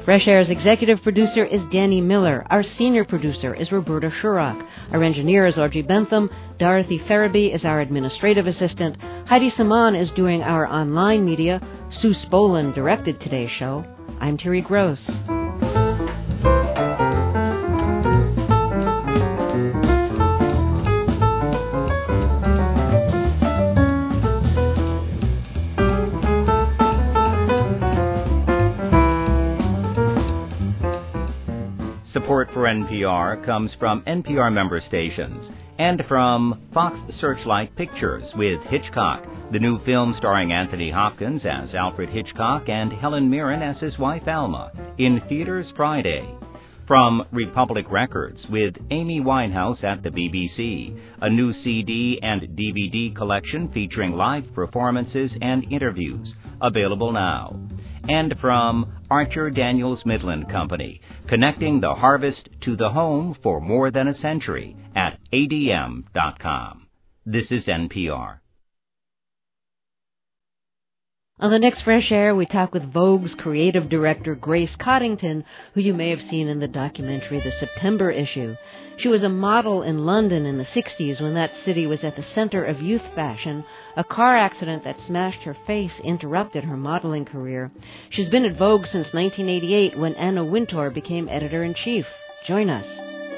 Fresh Air's executive producer is Danny Miller. Our senior producer is Roberta Shurock. Our engineer is Audrey Bentham. Dorothy Farabee is our administrative assistant. Heidi Saman is doing our online media. Sue Spolin directed today's show. I'm Terry Gross. Support for NPR comes from NPR member stations and from Fox Searchlight Pictures with Hitchcock, the new film starring Anthony Hopkins as Alfred Hitchcock and Helen Mirren as his wife Alma, in theaters Friday. From Republic Records with Amy Winehouse at the BBC, a new CD and DVD collection featuring live performances and interviews, available now. And from Archer Daniels Midland Company, connecting the harvest to the home for more than a century at adm.com. This is NPR. On the next Fresh Air, we talk with Vogue's creative director, Grace Coddington, who you may have seen in the documentary The September Issue. She was a model in London in the 60s when that city was at the center of youth fashion. A car accident that smashed her face interrupted her modeling career. She's been at Vogue since 1988 when Anna Wintour became editor-in-chief. Join us.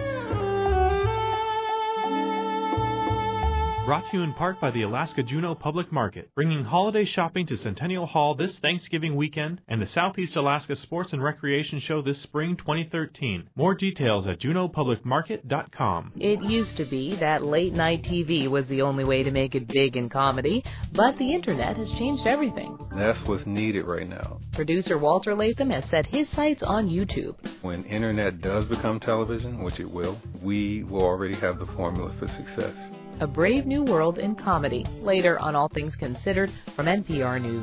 Brought to you in part by the Alaska Juneau Public Market, bringing holiday shopping to Centennial Hall this Thanksgiving weekend and the Southeast Alaska Sports and Recreation Show this spring 2013. More details at juneaupublicmarket.com. It used to be that late-night TV was the only way to make it big in comedy, but the Internet has changed everything. That's what's needed right now. Producer Walter Latham has set his sights on YouTube. When Internet does become television, which it will, we will already have the formula for success. A Brave New World in Comedy, later on All Things Considered from NPR News.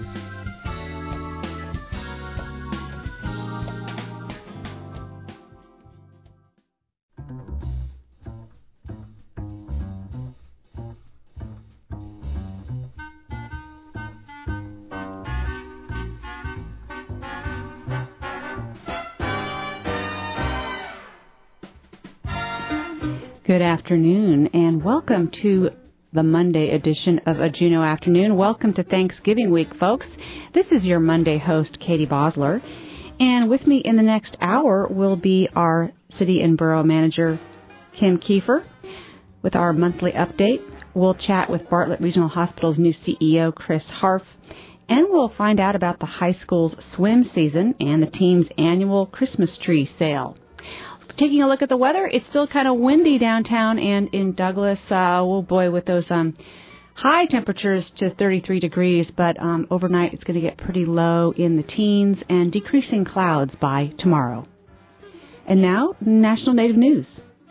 Good afternoon, and welcome to the Monday edition of A Juneau Afternoon. Welcome to Thanksgiving week, folks. This is your Monday host, Katie Bosler, and with me in the next hour will be our City and Borough Manager, Kim Kiefer. With our monthly update, we'll chat with Bartlett Regional Hospital's new CEO, Chris Harf, and we'll find out about the high school's swim season and the team's annual Christmas tree sale. Taking a look at the weather, it's still kind of windy downtown and in Douglas. Oh boy, with those high temperatures to 33 degrees, but overnight it's going to get pretty low in the teens and decreasing clouds by tomorrow. And now, National Native News.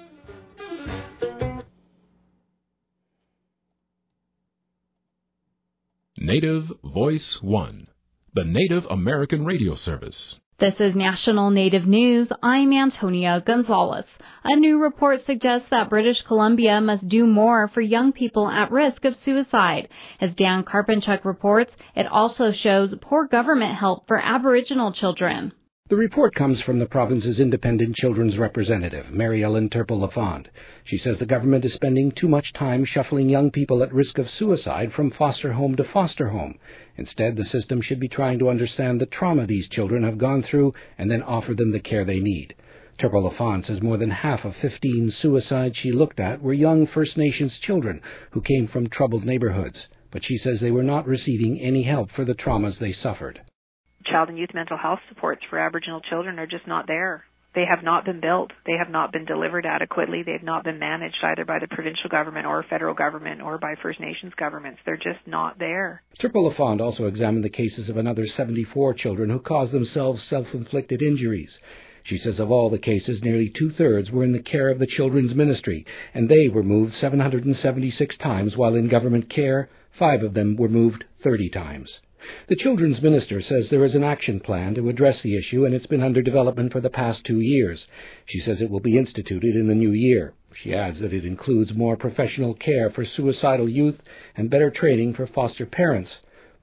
Native Voice One, the Native American radio service. This is National Native News. I'm Antonia Gonzalez. A new report suggests that British Columbia must do more for young people at risk of suicide. As Dan Karpinchuk reports, it also shows poor government help for Aboriginal children. The report comes from the province's independent children's representative, Mary Ellen Turple-Lafond. She says the government is spending too much time shuffling young people at risk of suicide from foster home to foster home. Instead, the system should be trying to understand the trauma these children have gone through and then offer them the care they need. Turple-Lafond says more than half of 15 suicides she looked at were young First Nations children who came from troubled neighborhoods. But she says they were not receiving any help for the traumas they suffered. Child and youth mental health supports for Aboriginal children are just not there. They have not been built. They have not been delivered adequately. They have not been managed either by the provincial government or federal government or by First Nations governments. They're just not there. Turple-Lafond also examined the cases of another 74 children who caused themselves self-inflicted injuries. She says of all the cases, nearly two-thirds were in the care of the Children's Ministry, and they were moved 776 times, while in government care, 5 of them were moved 30 times. The Children's Minister says there is an action plan to address the issue, and it's been under development for the past 2 years. She says it will be instituted in the new year. She adds that it includes more professional care for suicidal youth and better training for foster parents.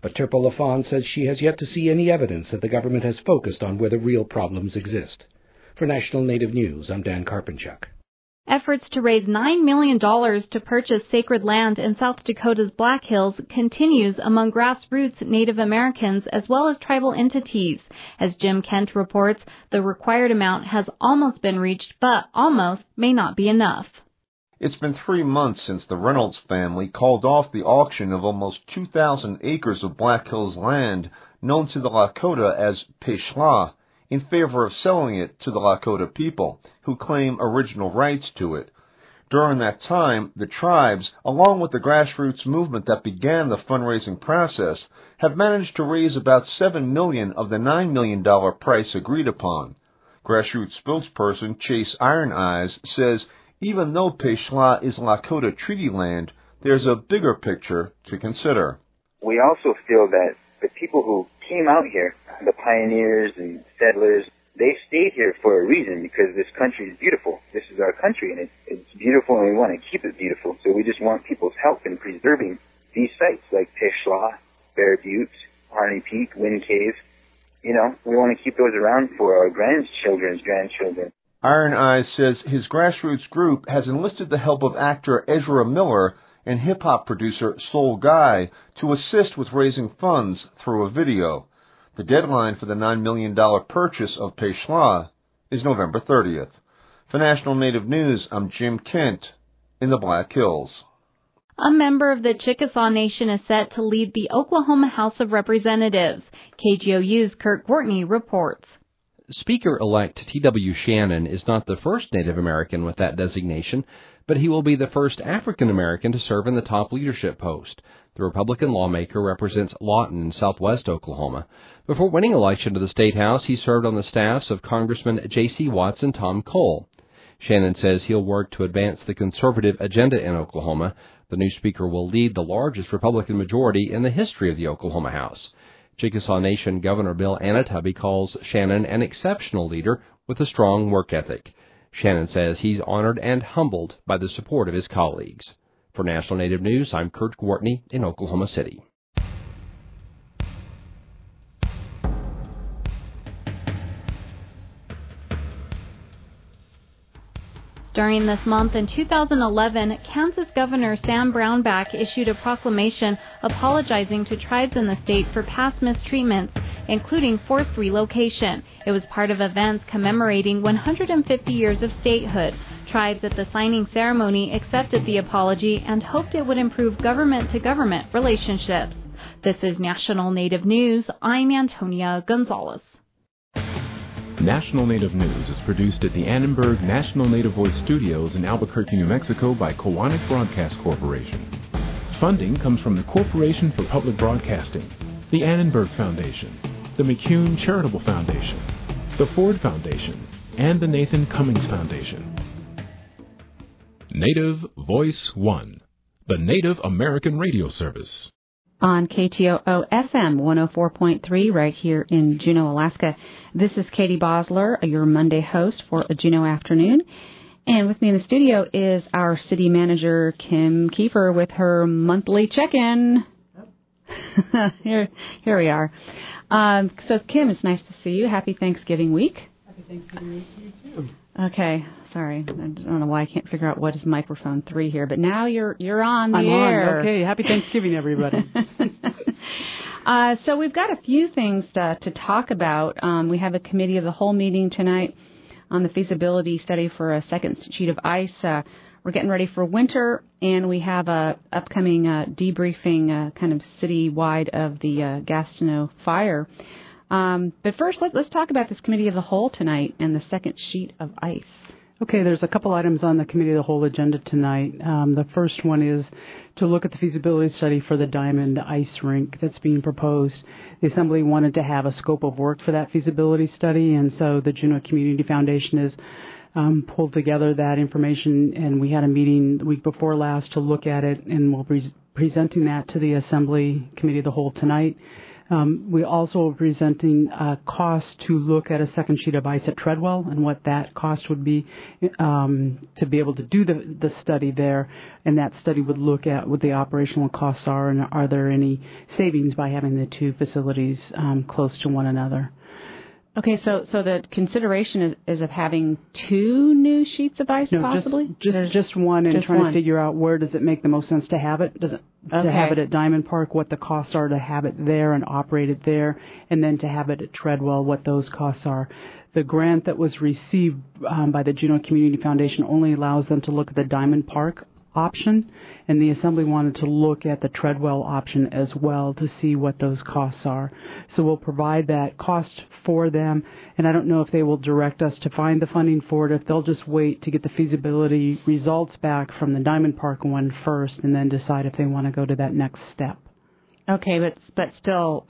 But Terpo-Lafond says she has yet to see any evidence that the government has focused on where the real problems exist. For National Native News, I'm Dan Karpenchuk. Efforts to raise $9 million to purchase sacred land in South Dakota's Black Hills continues among grassroots Native Americans as well as tribal entities. As Jim Kent reports, the required amount has almost been reached, but almost may not be enough. It's been 3 months since the Reynolds family called off the auction of almost 2,000 acres of Black Hills land, known to the Lakota as Peshla, in favor of selling it to the Lakota people, who claim original rights to it. During that time, the tribes, along with the grassroots movement that began the fundraising process, have managed to raise about $7 million of the $9 million price agreed upon. Grassroots spokesperson Chase Iron Eyes says even though Peshla is Lakota treaty land, there's a bigger picture to consider. We also feel that the people who came out here, the pioneers and settlers, they stayed here for a reason because this country is beautiful. This is our country, and it's beautiful, and we want to keep it beautiful. So we just want people's help in preserving these sites like Peshla, Bear Butte, Harney Peak, Wind Cave. You know, we want to keep those around for our grandchildren's grandchildren. Iron Eyes says his grassroots group has enlisted the help of actor Ezra Miller and hip-hop producer Soul Guy to assist with raising funds through a video. The deadline for the $9 million purchase of Peshla is November 30th. For National Native News, I'm Jim Kent in the Black Hills. A member of the Chickasaw Nation is set to lead the Oklahoma House of Representatives. KGOU's Kurt Courtney reports. Speaker-elect T.W. Shannon is not the first Native American with that designation, but he will be the first African American to serve in the top leadership post. The Republican lawmaker represents Lawton in southwest Oklahoma. Before winning election to the State House, he served on the staffs of Congressman J.C. Watts and Tom Cole. Shannon says he'll work to advance the conservative agenda in Oklahoma. The new speaker will lead the largest Republican majority in the history of the Oklahoma House. Chickasaw Nation Governor Bill Anatubby calls Shannon an exceptional leader with a strong work ethic. Shannon says he's honored and humbled by the support of his colleagues. For National Native News, I'm Kurt Courtney in Oklahoma City. During this month in 2011, Kansas Governor Sam Brownback issued a proclamation apologizing to tribes in the state for past mistreatments, including forced relocation. It was part of events commemorating 150 years of statehood. Tribes at the signing ceremony accepted the apology and hoped it would improve government-to-government relationships. This is National Native News. I'm Antonia Gonzalez. National Native News is produced at the Annenberg National Native Voice Studios in Albuquerque, New Mexico by Kiwanis Broadcast Corporation. Funding comes from the Corporation for Public Broadcasting, the Annenberg Foundation, the McCune Charitable Foundation, the Ford Foundation, and the Nathan Cummings Foundation. Native Voice One, the Native American radio service. On KTOO FM 104.3 right here in Juneau, Alaska. This is Katie Bosler, your Monday host for a Juneau afternoon. And with me in the studio is our city manager, Kim Kiefer, with her monthly check-in. Here we are. So, Kim, it's nice to see you. Happy Thanksgiving week. Happy Thanksgiving week to you, too. Okay. Sorry. I don't know why I can't figure out what is microphone 3 here, but now you're on the I'm air. on. Okay. Happy Thanksgiving, everybody. So we've got a few things to talk about. We have a committee of the whole meeting tonight on the feasibility study for a second sheet of ice. We're getting ready for winter, and we have a upcoming debriefing kind of citywide of the Gastineau fire. But first, let's talk about this committee of the whole tonight and the second sheet of ice. Okay, there's a couple items on the Committee of the Whole agenda tonight. The first one is to look at the feasibility study for the Diamond Ice Rink that's being proposed. The Assembly wanted to have a scope of work for that feasibility study, and so the Juneau Community Foundation has pulled together that information, and we had a meeting the week before last to look at it, and we'll be presenting that to the Assembly Committee of the Whole tonight. We also are presenting a cost to look at a second sheet of ice at Treadwell and what that cost would be to be able to do the study there. And that study would look at what the operational costs are and are there any savings by having the two facilities close to one another. Okay, so the consideration is of having two new sheets of ice, possibly? Just one, and trying to figure out where does it make the most sense to have it. To have it at Diamond Park, what the costs are to have it there and operate it there, and then to have it at Treadwell, what those costs are. The grant that was received by the Juneau Community Foundation only allows them to look at the Diamond Park option, and the Assembly wanted to look at the Treadwell option as well to see what those costs are. So we'll provide that cost for them, and I don't know if they will direct us to find the funding for it, if they'll just wait to get the feasibility results back from the Diamond Park one first and then decide if they want to go to that next step. Okay, but still,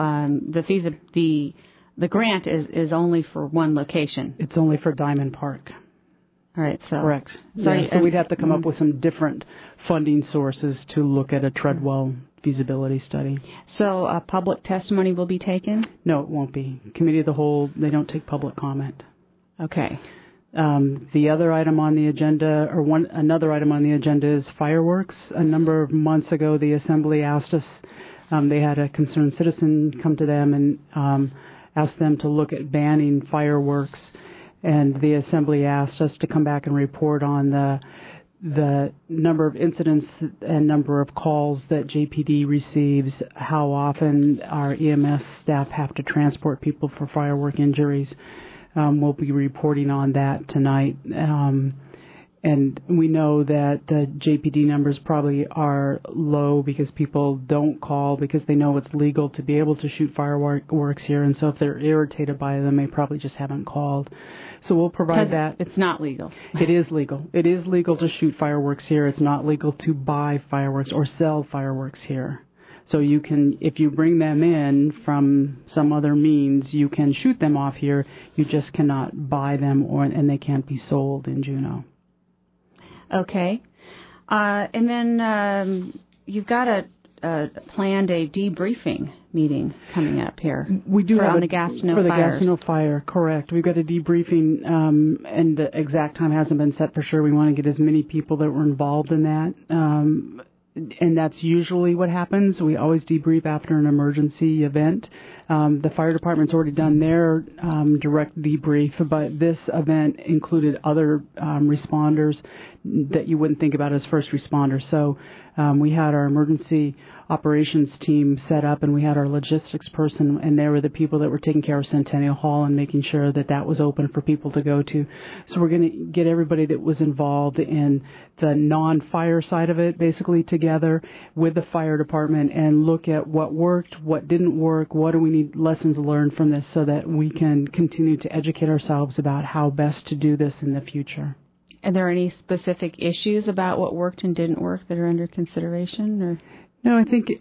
the grant is only for one location. It's only for Diamond Park. All right, so correct. So we'd have to come up with some different funding sources to look at a Treadwell feasibility study. So public testimony will be taken? No, it won't be. Committee of the Whole, they don't take public comment. Okay. The other item on the agenda, another item on the agenda is fireworks. A number of months ago, the Assembly asked us, they had a concerned citizen come to them and asked them to look at banning fireworks. And the Assembly asked us to come back and report on the number of incidents and number of calls that JPD receives, how often our EMS staff have to transport people for firework injuries. We'll be reporting on that tonight. And we know that the JPD numbers probably are low because people don't call because they know it's legal to be able to shoot fireworks here. And so if they're irritated by them, they probably just haven't called. So we'll provide that. It's not legal. It is legal. It is legal to shoot fireworks here. It's not legal to buy fireworks or sell fireworks here. So you can, if you bring them in from some other means, you can shoot them off here. You just cannot buy them and they can't be sold in Juneau. Okay. And then you've got planned a debriefing meeting coming up here. We do have the Gastineau for the fires. Gastineau fire, correct. We've got a debriefing, and the exact time hasn't been set for sure. We want to get as many people that were involved in that. And that's usually what happens. We always debrief after an emergency event. The fire department's already done their direct debrief, but this event included other responders that you wouldn't think about as first responders. So we had our emergency operations team set up, and we had our logistics person, and they were the people that were taking care of Centennial Hall and making sure that that was open for people to go to. So we're going to get everybody that was involved in the non-fire side of it basically together with the fire department and look at what worked, what didn't work, what do we need lessons learned from this so that we can continue to educate ourselves about how best to do this in the future. Are there any specific issues about what worked and didn't work that are under consideration? Or? No, I think,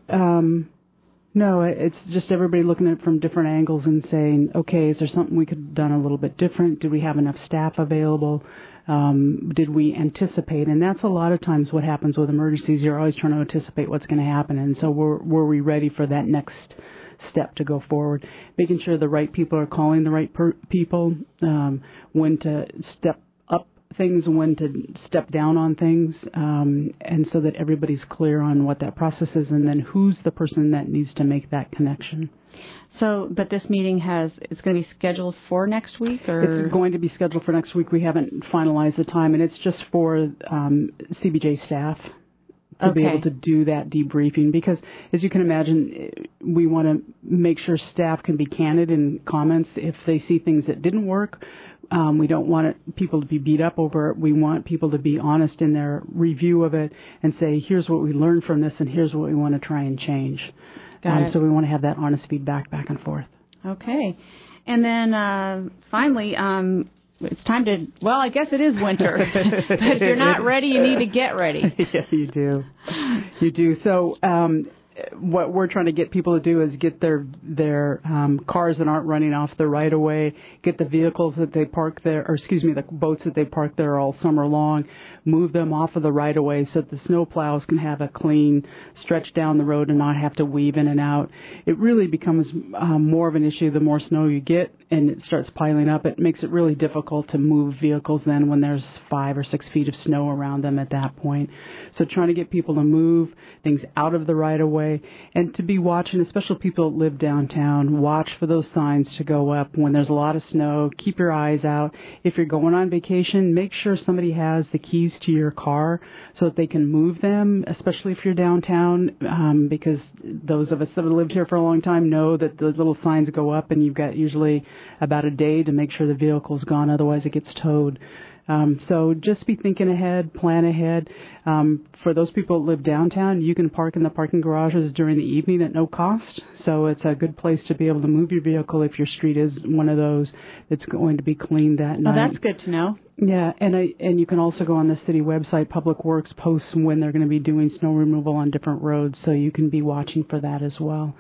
it's just everybody looking at it from different angles and saying, okay, is there something we could have done a little bit different? Did we have enough staff available? Did we anticipate? And that's a lot of times what happens with emergencies. You're always trying to anticipate what's going to happen. And so were we ready for that next step to go forward? Making sure the right people are calling the right people, when to step up things, when to step down on things, and so that everybody's clear on what that process is and then who's the person that needs to make that connection. So, but this meeting it's going to be scheduled for next week? Or? It's going to be scheduled for next week. We haven't finalized the time, and it's just for CBJ staff to be able to do that debriefing because, as you can imagine, we want to make sure staff can be candid in comments if they see things that didn't work. We don't want people to be beat up over it. We want people to be honest in their review of it and say, here's what we learned from this and here's what we want to try and change. So we want to have that honest feedback back and forth. Okay. And then finally, it's time to, I guess it is winter. But if you're not ready, you need to get ready. Yeah, you do. You do. So what we're trying to get people to do is get their cars that aren't running off the right of way, get the vehicles that they park there, the boats that they park there all summer long, move them off of the right of way so that the snow plows can have a clean stretch down the road and not have to weave in and out. It really becomes more of an issue the more snow you get, and it starts piling up. It makes it really difficult to move vehicles then when there's 5 or 6 feet of snow around them at that point. So trying to get people to move things out of the right of way and to be watching, especially people that live downtown, watch for those signs to go up when there's a lot of snow. Keep your eyes out. If you're going on vacation, make sure somebody has the keys to your car so that they can move them, especially if you're downtown, because those of us that have lived here for a long time know that the little signs go up and you've got usually about a day to make sure the vehicle's gone, otherwise it gets towed. So just be thinking ahead, plan ahead. For those people that live downtown, you can park in the parking garages during the evening at no cost. So it's a good place to be able to move your vehicle if your street is one of those that's going to be cleaned that night. Oh, that's good to know. Yeah, and you can also go on the city website. Public Works posts when they're going to be doing snow removal on different roads, so you can be watching for that as well.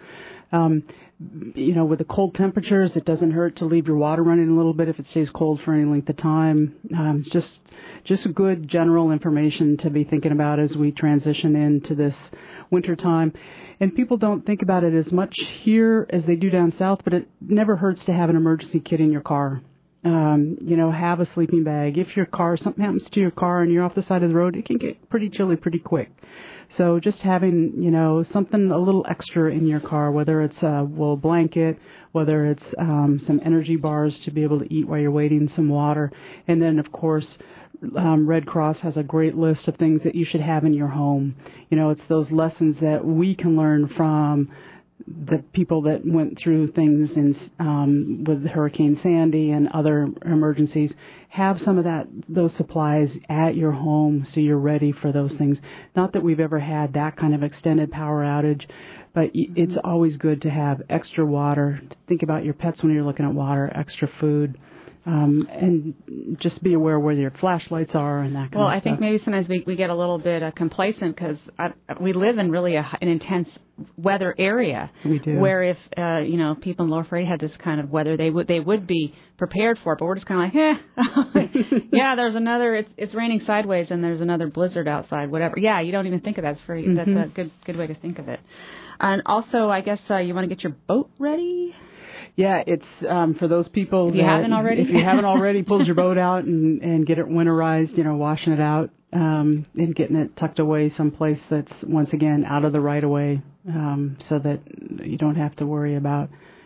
With the cold temperatures, it doesn't hurt to leave your water running a little bit if it stays cold for any length of time. It's just good general information to be thinking about as we transition into this winter time. And people don't think about it as much here as they do down south, but it never hurts to have an emergency kit in your car. Have a sleeping bag. If something happens to your car and you're off the side of the road, it can get pretty chilly pretty quick. So just having, something a little extra in your car, whether it's a wool blanket, whether it's some energy bars to be able to eat while you're waiting, some water. And then, of course, Red Cross has a great list of things that you should have in your home. It's those lessons that we can learn from the people that went through things with Hurricane Sandy and other emergencies. Have some of those supplies at your home so you're ready for those things. Not that we've ever had that kind of extended power outage, but it's always good to have extra water. Think about your pets when you're looking at water, extra food. And just be aware where your flashlights are and that kind of stuff. Well, I think maybe sometimes we get a little bit complacent because we live in really an intense weather area. We do. Where if people in Lower Freight had this kind of weather, they would be prepared for it. But we're just kind of like, yeah, there's another. It's raining sideways and there's another blizzard outside. Whatever. Yeah, you don't even think of that. That's a good way to think of it. And also, I guess you want to get your boat ready. Yeah, it's for those people if you haven't already, pulled your boat out and get it winterized, washing it out and getting it tucked away someplace that's, once again, out of the right of way so that you don't have to worry about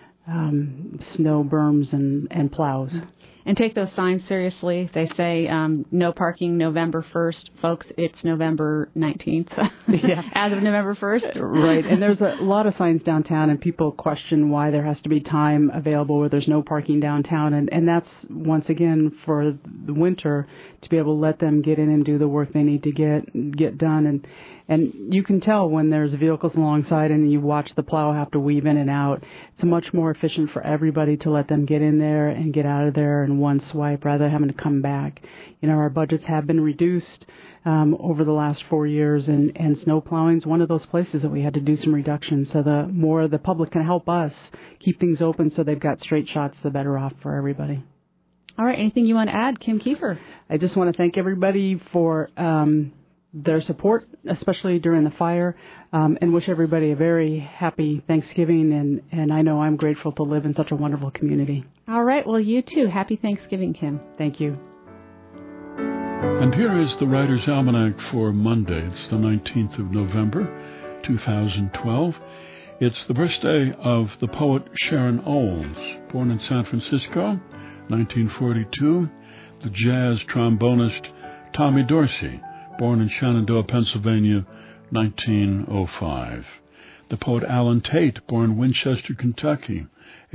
snow berms and plows. And take those signs seriously. They say no parking November 1st. Folks, it's November 19th. Yeah. As of November 1st. Right. And there's a lot of signs downtown, and people question why there has to be time available where there's no parking downtown. And that's, once again, for the winter to be able to let them get in and do the work they need to get done. And you can tell when there's vehicles alongside and you watch the plow have to weave in and out. It's much more efficient for everybody to let them get in there and get out of there in one swipe rather than having to come back. Our budgets have been reduced over the last 4 years, and snow plowing is one of those places that we had to do some reductions. So the more the public can help us keep things open so they've got straight shots, the better off for everybody. All right. Anything you want to add, Kim Kiefer? I just want to thank everybody for their support, especially during the fire, and wish everybody a very happy Thanksgiving. And I know I'm grateful to live in such a wonderful community. All right. Well, you too. Happy Thanksgiving, Kim. Thank you. And here is the Writer's Almanac for Monday. It's the 19th of November, 2012. It's the birthday of the poet Sharon Olds, born in San Francisco, 1942. The jazz trombonist Tommy Dorsey, born in Shenandoah, Pennsylvania, 1905. The poet Alan Tate, born Winchester, Kentucky,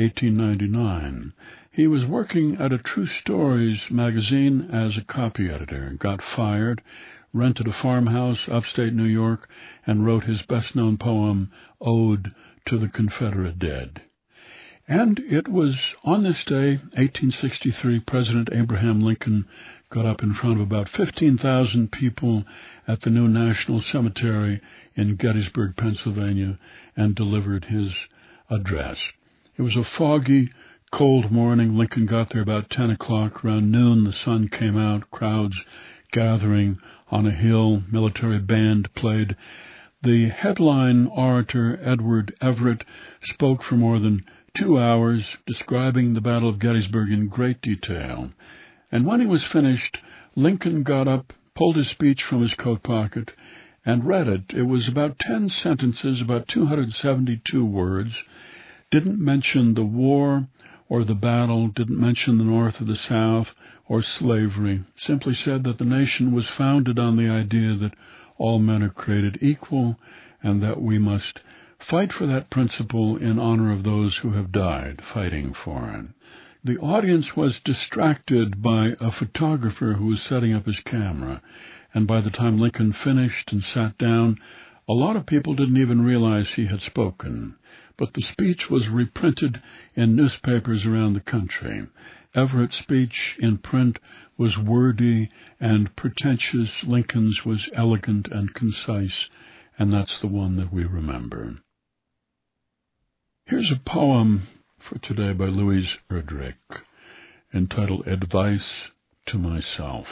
1899. He was working at a True Stories magazine as a copy editor, got fired, rented a farmhouse upstate New York, and wrote his best-known poem, Ode to the Confederate Dead. And it was on this day, 1863, President Abraham Lincoln got up in front of about 15,000 people at the new National Cemetery in Gettysburg, Pennsylvania, and delivered his address. It was a foggy, cold morning. Lincoln got there about 10 o'clock. Around noon, the sun came out, crowds gathering on a hill. Military band played. The headline orator, Edward Everett, spoke for more than 2 hours, describing the Battle of Gettysburg in great detail. And when he was finished, Lincoln got up, pulled his speech from his coat pocket, and read it. It was about 10 sentences, about 272 words. Didn't mention the war or the battle, didn't mention the North or the South or slavery. Simply said that the nation was founded on the idea that all men are created equal and that we must fight for that principle in honor of those who have died fighting for it. The audience was distracted by a photographer who was setting up his camera, and by the time Lincoln finished and sat down, a lot of people didn't even realize he had spoken. But the speech was reprinted in newspapers around the country. Everett's speech in print was wordy and pretentious. Lincoln's was elegant and concise, and that's the one that we remember. Here's a poem for today by Louise Erdrich, entitled Advice to Myself.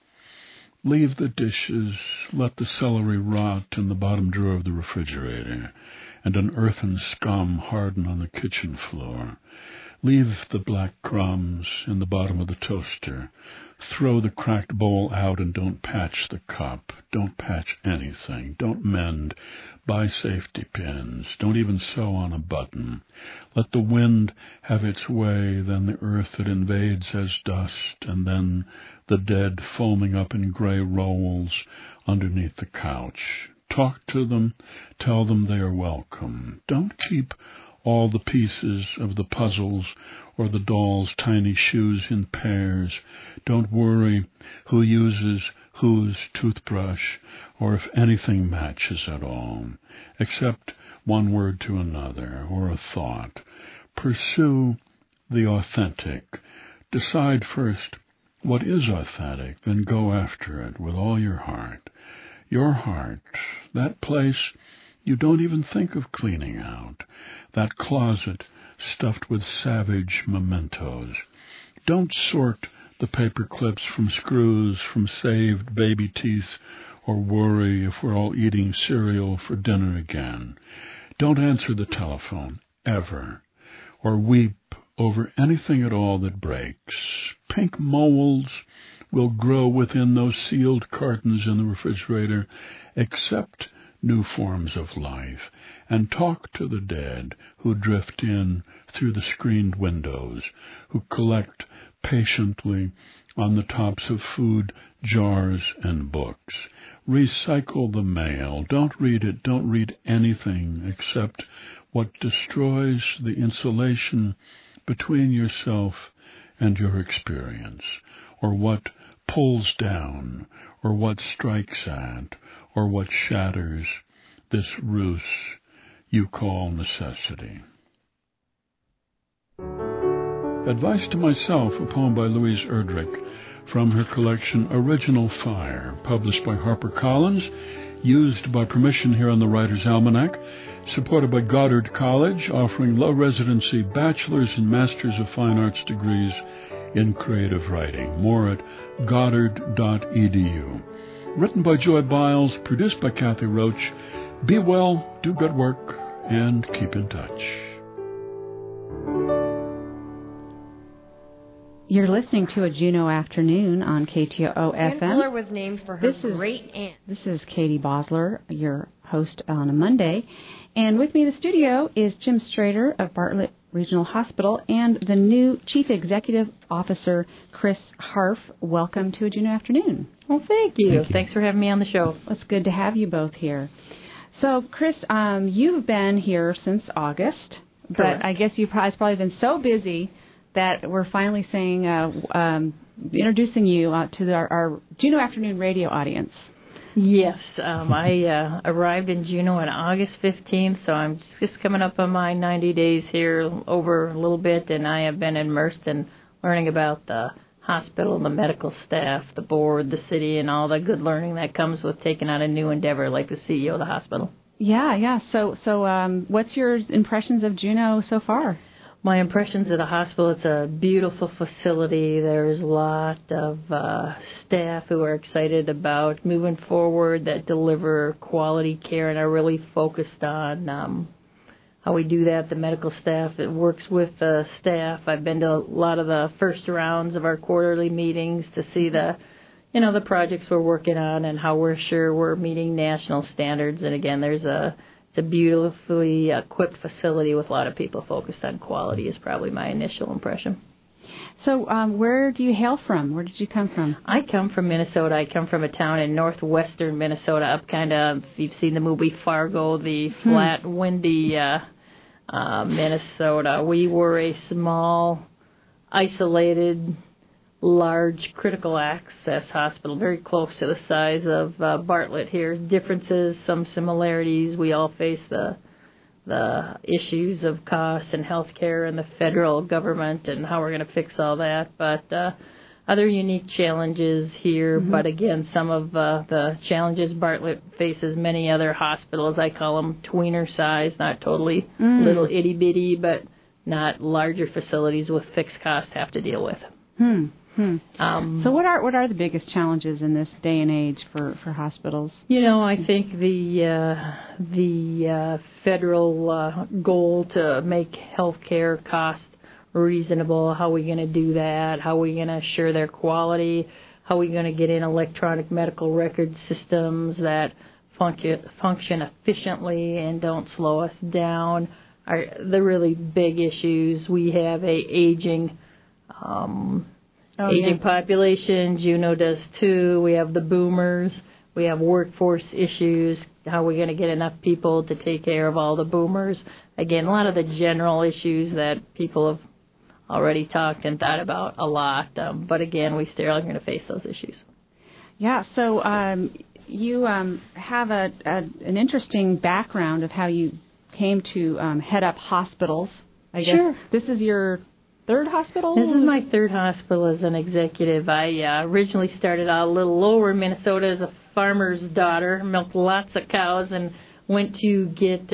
Leave the dishes, let the celery rot in the bottom drawer of the refrigerator, and an earthen scum harden on the kitchen floor. Leave the black crumbs in the bottom of the toaster. Throw the cracked bowl out and don't patch the cup. Don't patch anything. Don't mend. Buy safety pins. Don't even sew on a button. Let the wind have its way, then the earth it invades as dust, and then the dead foaming up in gray rolls underneath the couch. Talk to them. Tell them they are welcome. Don't keep all the pieces of the puzzles or the doll's tiny shoes in pairs. Don't worry who uses whose toothbrush or if anything matches at all, except one word to another or a thought. Pursue the authentic. Decide first what is authentic, then go after it with all your heart. Your heart, that place you don't even think of cleaning out, that closet stuffed with savage mementos. Don't sort the paper clips from screws, from saved baby teeth, or worry if we're all eating cereal for dinner again. Don't answer the telephone, ever, or weep over anything at all that breaks. Pink molds will grow within those sealed cartons in the refrigerator. Accept new forms of life, and talk to the dead who drift in through the screened windows, who collect patiently on the tops of food jars and books. Recycle the mail. Don't read it. Don't read anything except what destroys the insulation between yourself and your experience, or what pulls down, or what strikes at, or what shatters this ruse you call necessity. Advice to Myself, a poem by Louise Erdrich, from her collection Original Fire, published by HarperCollins, used by permission here on the Writer's Almanac, supported by Goddard College, offering low residency bachelor's and master's of fine arts degrees in creative writing. More at goddard.edu. Written by Joy Biles, produced by Kathy Roach. Be well, do good work, and keep in touch. You're listening to a Juneau Afternoon on KTOO Ann FM. Fuller was named for her great aunt. This is Katie Bosler, your host on a Monday. And with me in the studio is Jim Strader of Bartlett Regional Hospital and the new Chief Executive Officer, Chris Harf. Welcome to a Juneau Afternoon. Well, thank you. Thanks for having me on the show. It's good to have you both here. So, Chris, you've been here since August, but I guess it's probably been so busy that we're finally saying, introducing you to our Juneau Afternoon radio audience. Yes, I arrived in Juneau on August 15th, so I'm just coming up on my 90 days here over a little bit, and I have been immersed in learning about the hospital, the medical staff, the board, the city, and all the good learning that comes with taking on a new endeavor like the CEO of the hospital. Yeah. So what's your impressions of Juneau so far? My impressions of the hospital, it's a beautiful facility. There's a lot of staff who are excited about moving forward, that deliver quality care and are really focused on how we do that. The medical staff that works with the staff. I've been to a lot of the first rounds of our quarterly meetings to see the projects we're working on and how we're sure we're meeting national standards. And again, it's a beautifully equipped facility with a lot of people focused on quality is probably my initial impression. So where do you hail from? Where did you come from? I come from Minnesota. I come from a town in northwestern Minnesota, up kind of, if you've seen the movie Fargo, the flat, windy Minnesota. We were a small, isolated, large critical access hospital, very close to the size of Bartlett here. Differences, some similarities. We all face the issues of cost and health care and the federal government and how we're going to fix all that. But other unique challenges here. Mm-hmm. But again, some of the challenges Bartlett faces, many other hospitals, I call them tweener size, not totally little itty bitty, but not larger facilities with fixed costs have to deal with. So what are the biggest challenges in this day and age for hospitals? I think the federal goal to make healthcare cost reasonable. How are we going to do that? How are we going to assure their quality? How are we going to get in electronic medical record systems that function efficiently and don't slow us down? Are the really big issues. We have a aging population. Juneau does too. We have the boomers. We have workforce issues. How are we going to get enough people to take care of all the boomers? Again, a lot of the general issues that people have already talked and thought about a lot. But again, we still are going to face those issues. Yeah. So you have an interesting background of how you came to head up hospitals. I guess this is your third hospital? This is my third hospital as an executive. I originally started out a little lower in Minnesota as a farmer's daughter, milked lots of cows, and went to get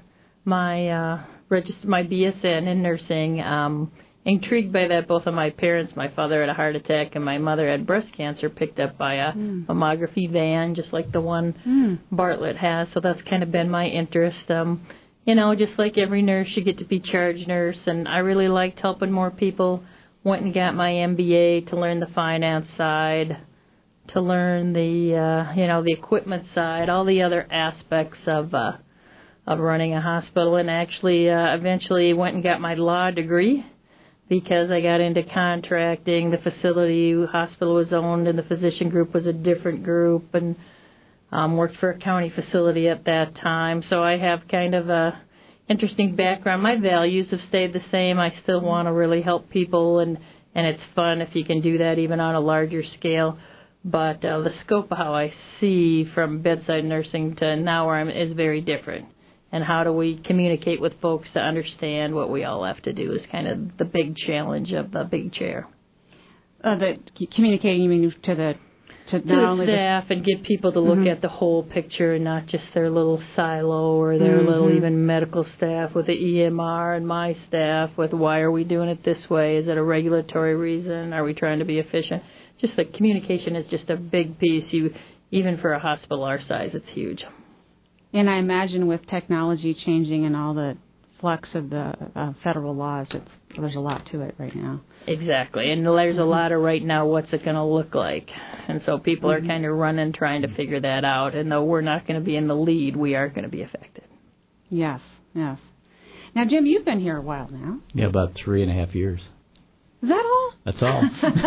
my BSN in nursing. Intrigued by that, both of my parents, my father had a heart attack and my mother had breast cancer, picked up by a mammography van, just like the one Bartlett has. So that's kind of been my interest. Just like every nurse, you get to be charge nurse, and I really liked helping more people. Went and got my MBA to learn the finance side, to learn the equipment side, all the other aspects of running a hospital, and actually eventually went and got my law degree because I got into contracting. The hospital was owned, and the physician group was a different group, and worked for a county facility at that time. So I have kind of a interesting background. My values have stayed the same. I still want to really help people, and it's fun if you can do that even on a larger scale. But the scope of how I see from bedside nursing to now where I'm is very different. And how do we communicate with folks to understand what we all have to do is kind of the big challenge of the big chair. Communicating, you mean to the staff and get people to look at the whole picture and not just their little silo or their little even medical staff with the EMR and my staff with why are we doing it this way? Is it a regulatory reason? Are we trying to be efficient? Just the communication is just a big piece. Even for a hospital our size, it's huge. And I imagine with technology changing and all the flux of the federal laws, there's a lot to it right now. Exactly. And there's a lot of right now, what's it going to look like? And so people are kind of running, trying to figure that out. And though we're not going to be in the lead, we are going to be affected. Yes. Now, Jim, you've been here a while now. Yeah, about 3.5 years. Is that all? That's all.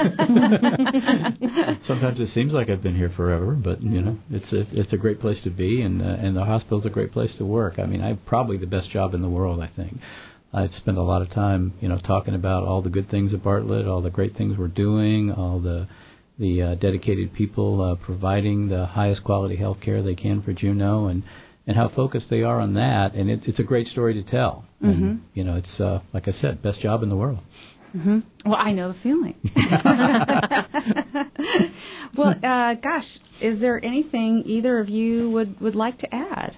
Sometimes it seems like I've been here forever, but it's a great place to be, and the hospital's a great place to work. I mean, I have probably the best job in the world, I think. I've spent a lot of time, talking about all the good things at Bartlett, all the great things we're doing, all the dedicated people providing the highest quality health care they can for Juneau, and how focused they are on that. And it's a great story to tell. And, it's, like I said, best job in the world. Mm-hmm. Well, I know the feeling. Well, gosh, is there anything either of you would like to add?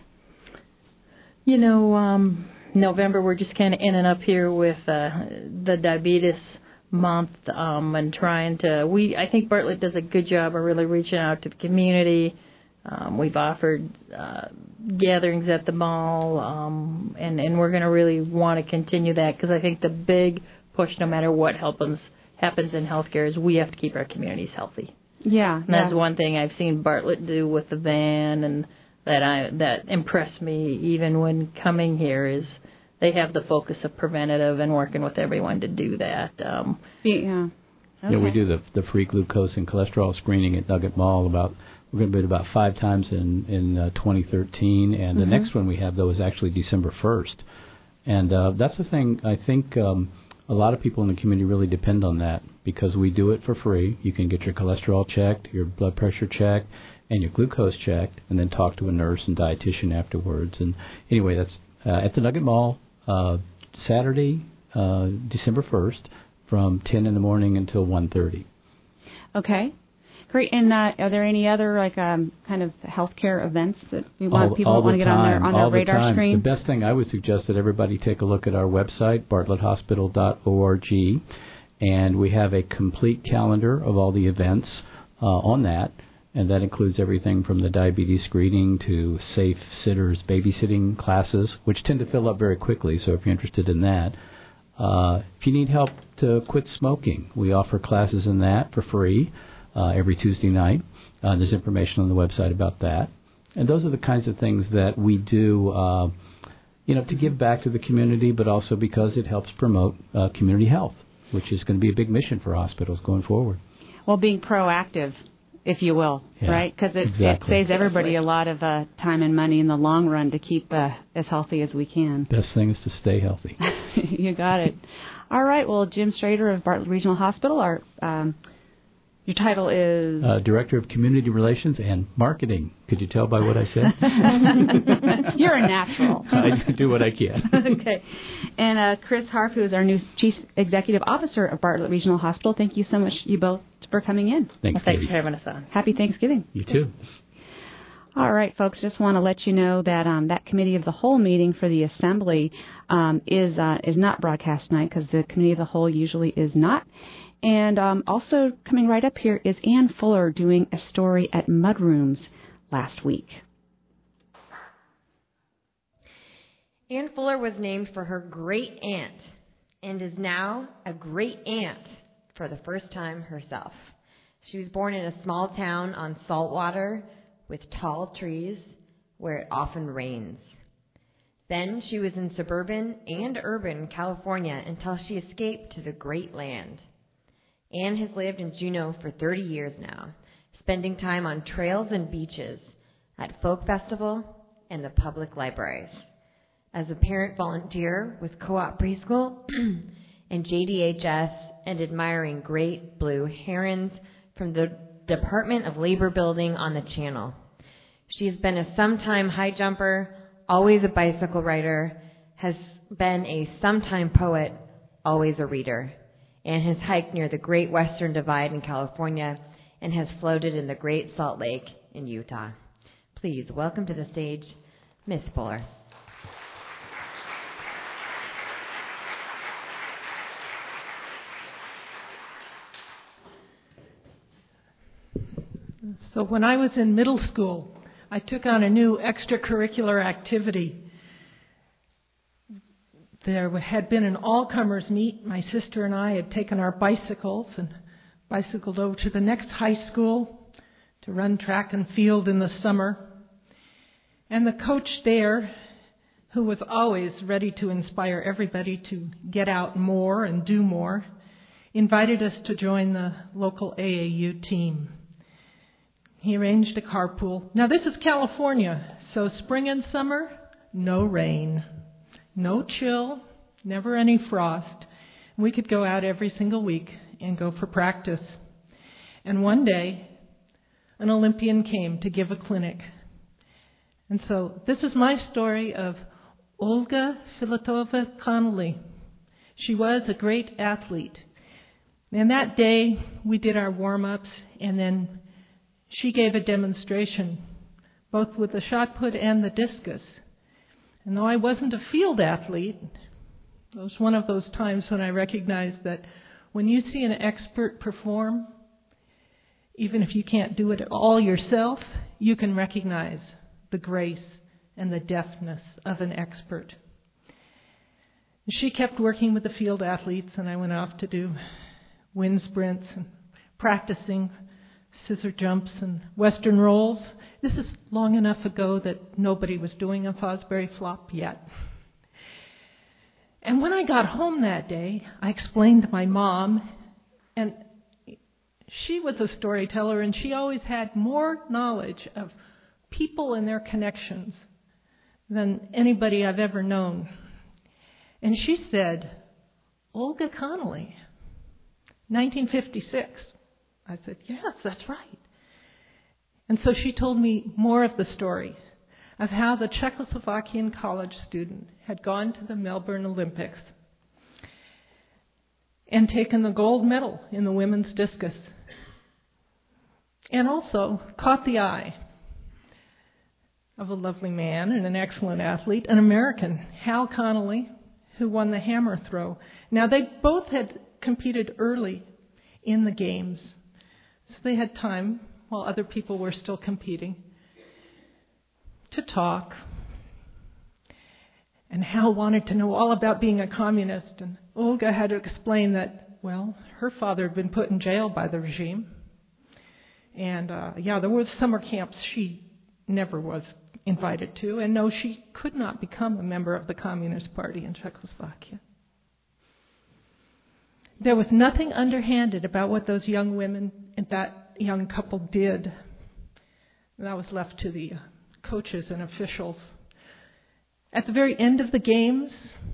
You know, November, we're just kind of in and up here with the diabetes month and trying to, I think Bartlett does a good job of really reaching out to the community. We've offered gatherings at the mall, and we're going to really want to continue that because I think the big push, no matter what happens in healthcare, is we have to keep our communities healthy. Yeah. And that's one thing I've seen Bartlett do with the van, and that impressed me even when coming here is they have the focus of preventative and working with everyone to do that. Yeah. Okay. Yeah, we do the free glucose and cholesterol screening at Nugget Mall we're going to be about 5 times in 2013, and the next one we have, though, is actually December 1st. And that's the thing, I think a lot of people in the community really depend on that because we do it for free. You can get your cholesterol checked, your blood pressure checked, and your glucose checked, and then talk to a nurse and dietitian afterwards. And anyway, that's at the Nugget Mall, Saturday, December 1st, from 10 in the morning until 1:30. Okay. Great. And are there any other kind of healthcare events that we want people to get on their radar screen? The best thing I would suggest that everybody take a look at our website, bartletthospital.org, and we have a complete calendar of all the events on that, and that includes everything from the diabetes screening to safe sitters babysitting classes, which tend to fill up very quickly. So if you're interested in that, if you need help to quit smoking, we offer classes in that for free. Every Tuesday night. There's information on the website about that. And those are the kinds of things that we do, to give back to the community, but also because it helps promote community health, which is going to be a big mission for hospitals going forward. Well, being proactive, if you will, right? Because it saves everybody a lot of time and money in the long run to keep as healthy as we can. Best thing is to stay healthy. You got it. All right. Well, Jim Strader of Bartlett Regional Hospital, your title is? Director of Community Relations and Marketing. Could you tell by what I said? You're a natural. I do what I can. Okay. And Chris Harf, who is our new Chief Executive Officer of Bartlett Regional Hospital. Thank you so much, you both, for coming in. Thanks for having us on. Happy Thanksgiving. You too. All right, folks, just want to let you know that that Committee of the Whole meeting for the Assembly is not broadcast tonight because the Committee of the Whole usually is not. And also coming right up here is Ann Fuller doing a story at Mudrooms last week. Ann Fuller was named for her great aunt and is now a great aunt for the first time herself. She was born in a small town on saltwater with tall trees where it often rains. Then she was in suburban and urban California until she escaped to the Great Land. Ann has lived in Juneau for 30 years now, spending time on trails and beaches, at folk festival, and the public libraries. As a parent volunteer with Co-op Preschool and JDHS and admiring great blue herons from the Department of Labor building on the Channel. She has been a sometime high jumper, always a bicycle rider, has been a sometime poet, always a reader, and has hiked near the Great Western Divide in California and has floated in the Great Salt Lake in Utah. Please welcome to the stage, Miss Fuller. So when I was in middle school, I took on a new extracurricular activity. There had been an all-comers meet. My sister and I had taken our bicycles and bicycled over to the next high school to run track and field in the summer. And the coach there, who was always ready to inspire everybody to get out more and do more, invited us to join the local AAU team. He arranged a carpool. Now this is California, so spring and summer, no rain. No chill, never any frost. We could go out every single week and go for practice. And one day, an Olympian came to give a clinic. And so this is my story of Olga Filatova Connolly. She was a great athlete. And that day, we did our warm-ups, and then she gave a demonstration, both with the shot put and the discus. And though I wasn't a field athlete, it was one of those times when I recognized that when you see an expert perform, even if you can't do it all yourself, you can recognize the grace and the deftness of an expert. She kept working with the field athletes, and I went off to do wind sprints and practicing scissor jumps and western rolls. This is long enough ago that nobody was doing a Fosbury flop yet. And when I got home that day, I explained to my mom, and she was a storyteller, and she always had more knowledge of people and their connections than anybody I've ever known. And she said, Olga Connolly, 1956. I said, yes, that's right. And so she told me more of the story of how the Czechoslovakian college student had gone to the Melbourne Olympics and taken the gold medal in the women's discus, and also caught the eye of a lovely man and an excellent athlete, an American, Hal Connolly, who won the hammer throw. Now, they both had competed early in the games, so they had time, while other people were still competing, to talk. And Hal wanted to know all about being a communist, and Olga had to explain that, well, her father had been put in jail by the regime. And, there were summer camps she never was invited to, and no, she could not become a member of the Communist Party in Czechoslovakia. There was nothing underhanded about what those young women and that young couple did. That was left to the coaches and officials. At the very end of the games,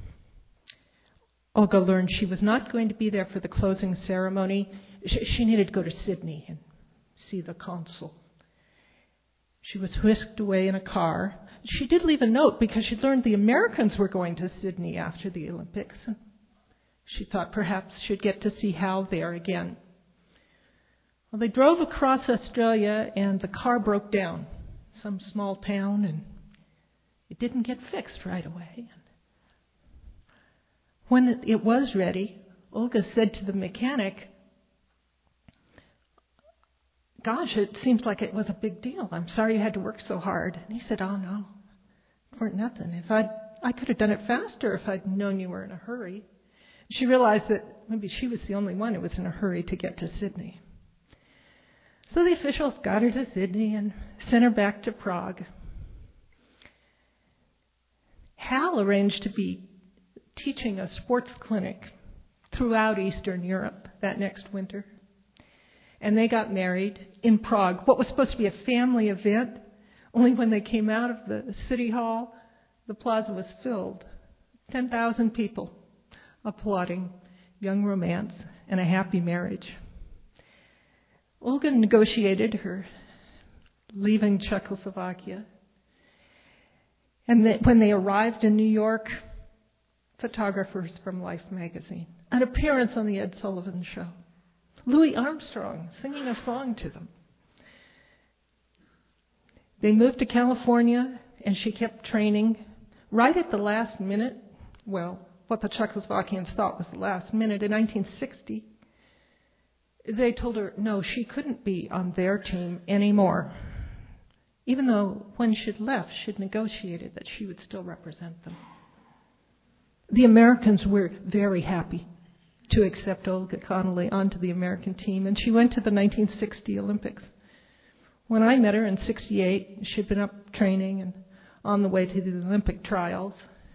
Olga learned she was not going to be there for the closing ceremony. She needed to go to Sydney and see the consul. She was whisked away in a car. She did leave a note because she learned the Americans were going to Sydney after the Olympics. And she thought perhaps she'd get to see Hal there again. Well, they drove across Australia and the car broke down, some small town, and it didn't get fixed right away. When it was ready, Olga said to the mechanic, gosh, it seems like it was a big deal. I'm sorry you had to work so hard. And he said, oh, no, it weren't nothing. I could have done it faster if I'd known you were in a hurry. She realized that maybe she was the only one who was in a hurry to get to Sydney. So the officials got her to Sydney and sent her back to Prague. Hal arranged to be teaching a sports clinic throughout Eastern Europe that next winter. And they got married in Prague, what was supposed to be a family event. Only when they came out of the city hall, the plaza was filled. 10,000 people applauding young romance and a happy marriage. Olga negotiated her leaving Czechoslovakia. And when they arrived in New York, photographers from Life magazine, an appearance on the Ed Sullivan Show, Louis Armstrong singing a song to them. They moved to California, and she kept training right at the last minute. Well, what the Czechoslovakians thought was the last minute. In 1960, they told her, no, she couldn't be on their team anymore, even though when she'd left, she'd negotiated that she would still represent them. The Americans were very happy to accept Olga Connolly onto the American team, and she went to the 1960 Olympics. When I met her in 1968, she'd been up training and on the way to the Olympic trials.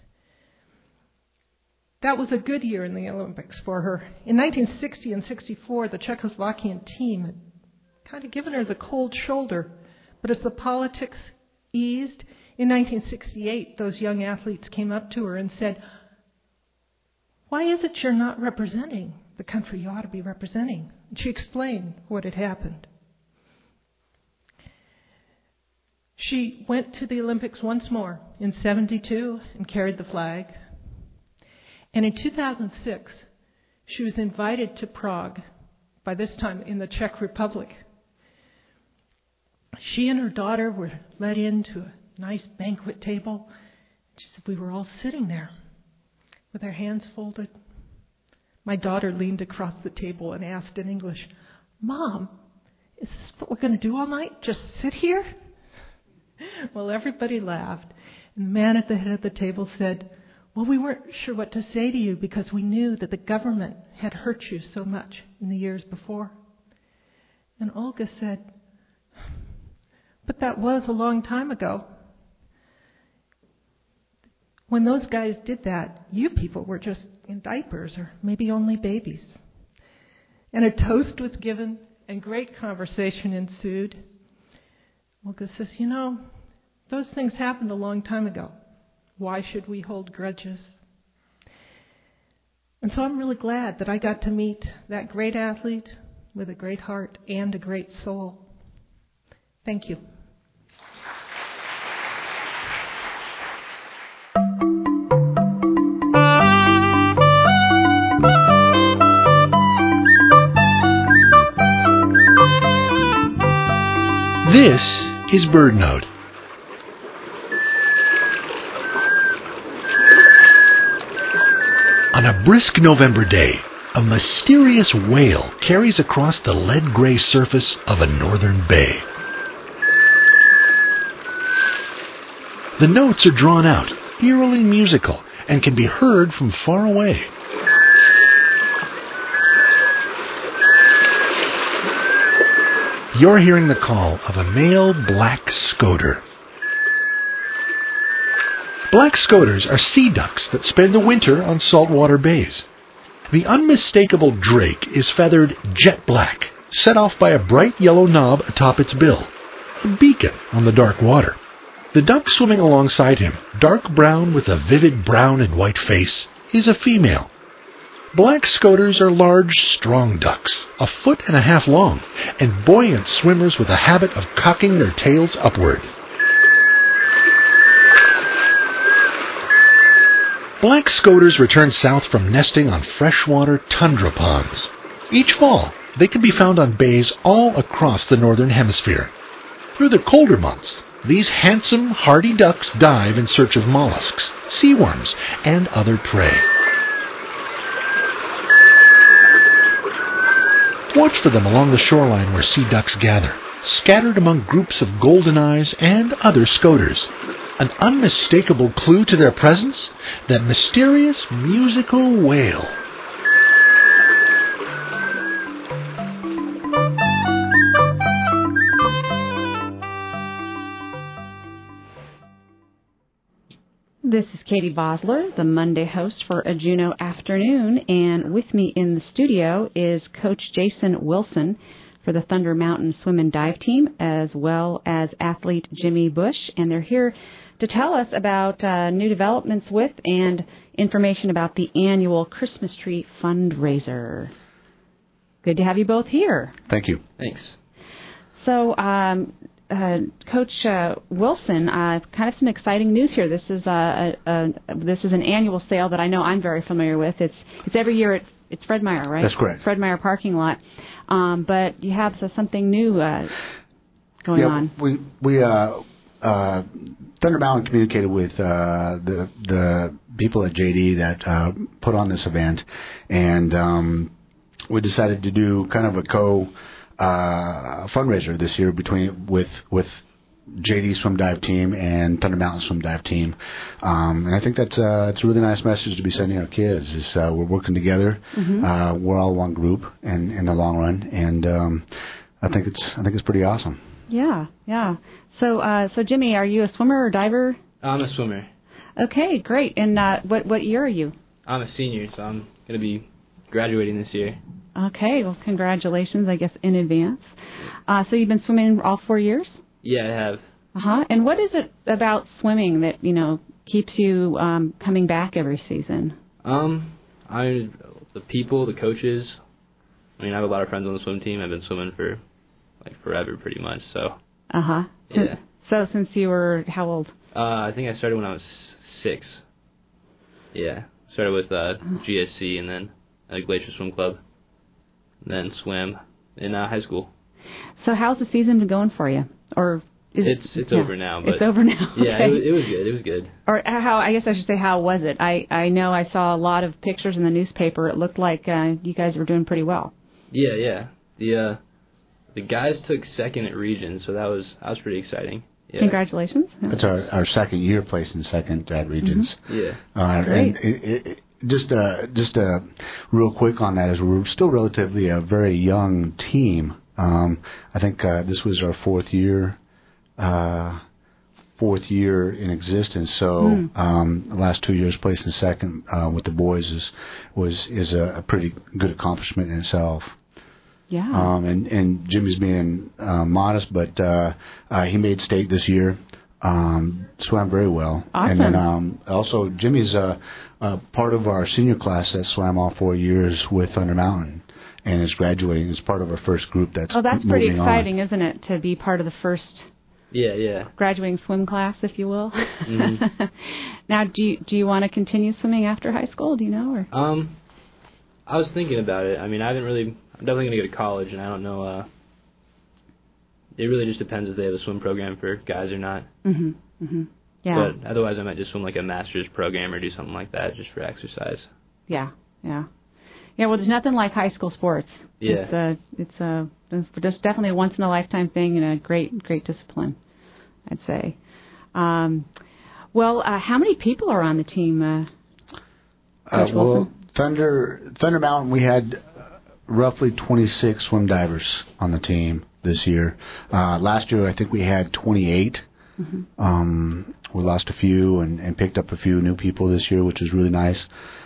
That was a good year in the Olympics for her. In 1960 and 1964, the Czechoslovakian team had kind of given her the cold shoulder, but as the politics eased, in 1968, those young athletes came up to her and said, why is it you're not representing the country you ought to be representing? And she explained what had happened. She went to the Olympics once more in 1972 and carried the flag. And in 2006, she was invited to Prague by this time in the Czech Republic. She and her daughter were led into a nice banquet table. She said, we were all sitting there with our hands folded. My daughter leaned across the table and asked in English, Mom, is this what we're going to do all night? Just sit here? Well, everybody laughed. And the man at the head of the table said, well, we weren't sure what to say to you because we knew that the government had hurt you so much in the years before. And Olga said, but that was a long time ago. When those guys did that, you people were just in diapers or maybe only babies. And a toast was given and great conversation ensued. Olga says, you know, those things happened a long time ago. Why should we hold grudges? And so I'm really glad that I got to meet that great athlete with a great heart and a great soul. Thank you. This is BirdNote. On a brisk November day, a mysterious whale carries across the lead-gray surface of a northern bay. The notes are drawn out, eerily musical, and can be heard from far away. You're hearing the call of a male black scoter. Black scoters are sea ducks that spend the winter on saltwater bays. The unmistakable drake is feathered jet black, set off by a bright yellow knob atop its bill, a beacon on the dark water. The duck swimming alongside him, dark brown with a vivid brown and white face, is a female. Black scoters are large, strong ducks, 1.5 feet long, and buoyant swimmers with a habit of cocking their tails upward. Black scoters return south from nesting on freshwater tundra ponds. Each fall, they can be found on bays all across the northern hemisphere. Through the colder months, these handsome, hardy ducks dive in search of mollusks, seaworms, and other prey. Watch for them along the shoreline where sea ducks gather, scattered among groups of goldeneyes and other scoters. An unmistakable clue to their presence, that mysterious musical wail. This is Katie Bosler, the Monday host for A Juneau Afternoon, and with me in the studio is Coach Jason Wilson for the Thunder Mountain Swim and Dive Team, as well as athlete Jimmy Bush, and they're here to tell us about new developments with and information about the annual Christmas Tree Fundraiser. Good to have you both here. Thank you. Thanks. So, Coach Wilson, kind of some exciting news here. This is an annual sale that I know I'm very familiar with. It's every year at Fred Meyer, right? That's correct. Fred Meyer parking lot. But you have something new going on. We Thunder Mountain communicated with the people at JD that put on this event, and we decided to do kind of a fundraiser this year with JD Swim Dive Team and Thunder Mountain Swim Dive Team, and I think that's it's a really nice message to be sending our kids. Is we're working together, we're all one group, and in the long run, and I think it's pretty awesome. Yeah. So Jimmy, are you a swimmer or diver? I'm a swimmer. Okay, great. And what year are you? I'm a senior, so I'm going to be graduating this year. Okay, well, congratulations, I guess, in advance. So you've been swimming all 4 years? Yeah, I have. And what is it about swimming that, keeps you coming back every season? The people, the coaches. I have a lot of friends on the swim team. I've been swimming for forever, pretty much. So. Yeah. So since you were how old? I think I started when I was 6. Yeah, started with GSC and then Glacier Swim Club. then swim in high school. So how's the season been going for you? Or it's over now. But it's over now. Yeah, okay. it was good. It was good. Or I guess I should say, how was it? I know I saw a lot of pictures in the newspaper. It looked like you guys were doing pretty well. Yeah. The guys took second at Regions, so that was pretty exciting. Yeah. Congratulations. It's our second year placing second at Regions. Mm-hmm. Yeah. Great. And just real quick on that is we're still relatively a very young team. I think this was our fourth year in existence. So the last 2 years placing second with the boys is a pretty good accomplishment in itself. Yeah. And Jimmy's being modest, but he made state this year. Swam very well. Awesome. And then also Jimmy's part of our senior class that swam all 4 years with Thunder Mountain and is graduating. It's part of our first group that's pretty exciting, on. isn't it, to be part of the first graduating swim class, if you will. Mm-hmm. Now, do you want to continue swimming after high school? Do you know? Or? I was thinking about it. I mean, I'm definitely going to go to college, and I don't know. It really just depends if they have a swim program for guys or not. Mm-hmm. Mm-hmm. Yeah. But otherwise, I might just swim like a master's program or do something like that just for exercise. Yeah. Well, there's nothing like high school sports. Yeah. It's definitely a once in a lifetime thing and a great discipline, I'd say. Well, how many people are on the team? Thunder Mountain, we had roughly 26 swim divers on the team this year. Last year, I think we had 28. Mm-hmm. We lost a few and picked up a few new people this year, which was really nice.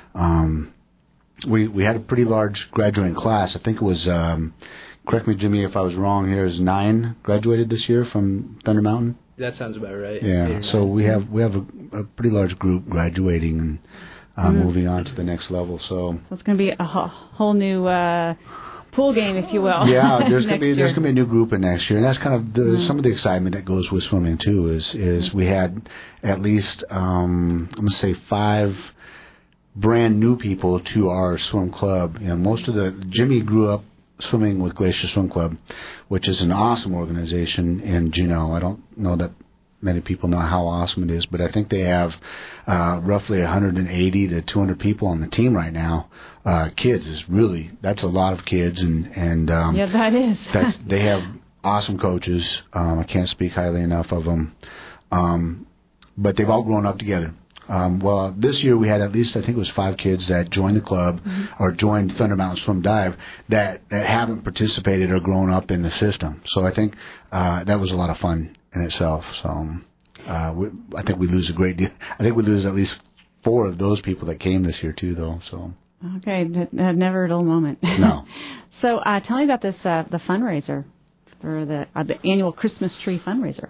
We had a pretty large graduating class. I think it was, correct me, Jimmy, if I was wrong here, is 9 graduated this year from Thunder Mountain. That sounds about right. Yeah, so we have a pretty large group graduating and moving on to the next level. So it's going to be a whole new pool game, if you will. Yeah, there's going to be a new group in next year, and that's kind of some of the excitement that goes with swimming too. Is we had at least I'm going to say 5 brand new people to our swim club. You know, Jimmy grew up swimming with Glacier Swim Club, which is an awesome organization in Juneau. I don't know that many people know how awesome it is, but I think they have roughly 180 to 200 people on the team right now. Kids that's a lot of kids, and yeah, that is. They have awesome coaches. I can't speak highly enough of them, but they've all grown up together. Well, this year we had at least, I think it was 5 kids that joined the club or joined Thunder Mountain Swim Dive that haven't participated or grown up in the system. So I think that was a lot of fun in itself. So I think we lose a great deal. I think we lose at least 4 of those people that came this year too, though. So okay, never a dull moment. No. So tell me about this the fundraiser for the annual Christmas tree fundraiser.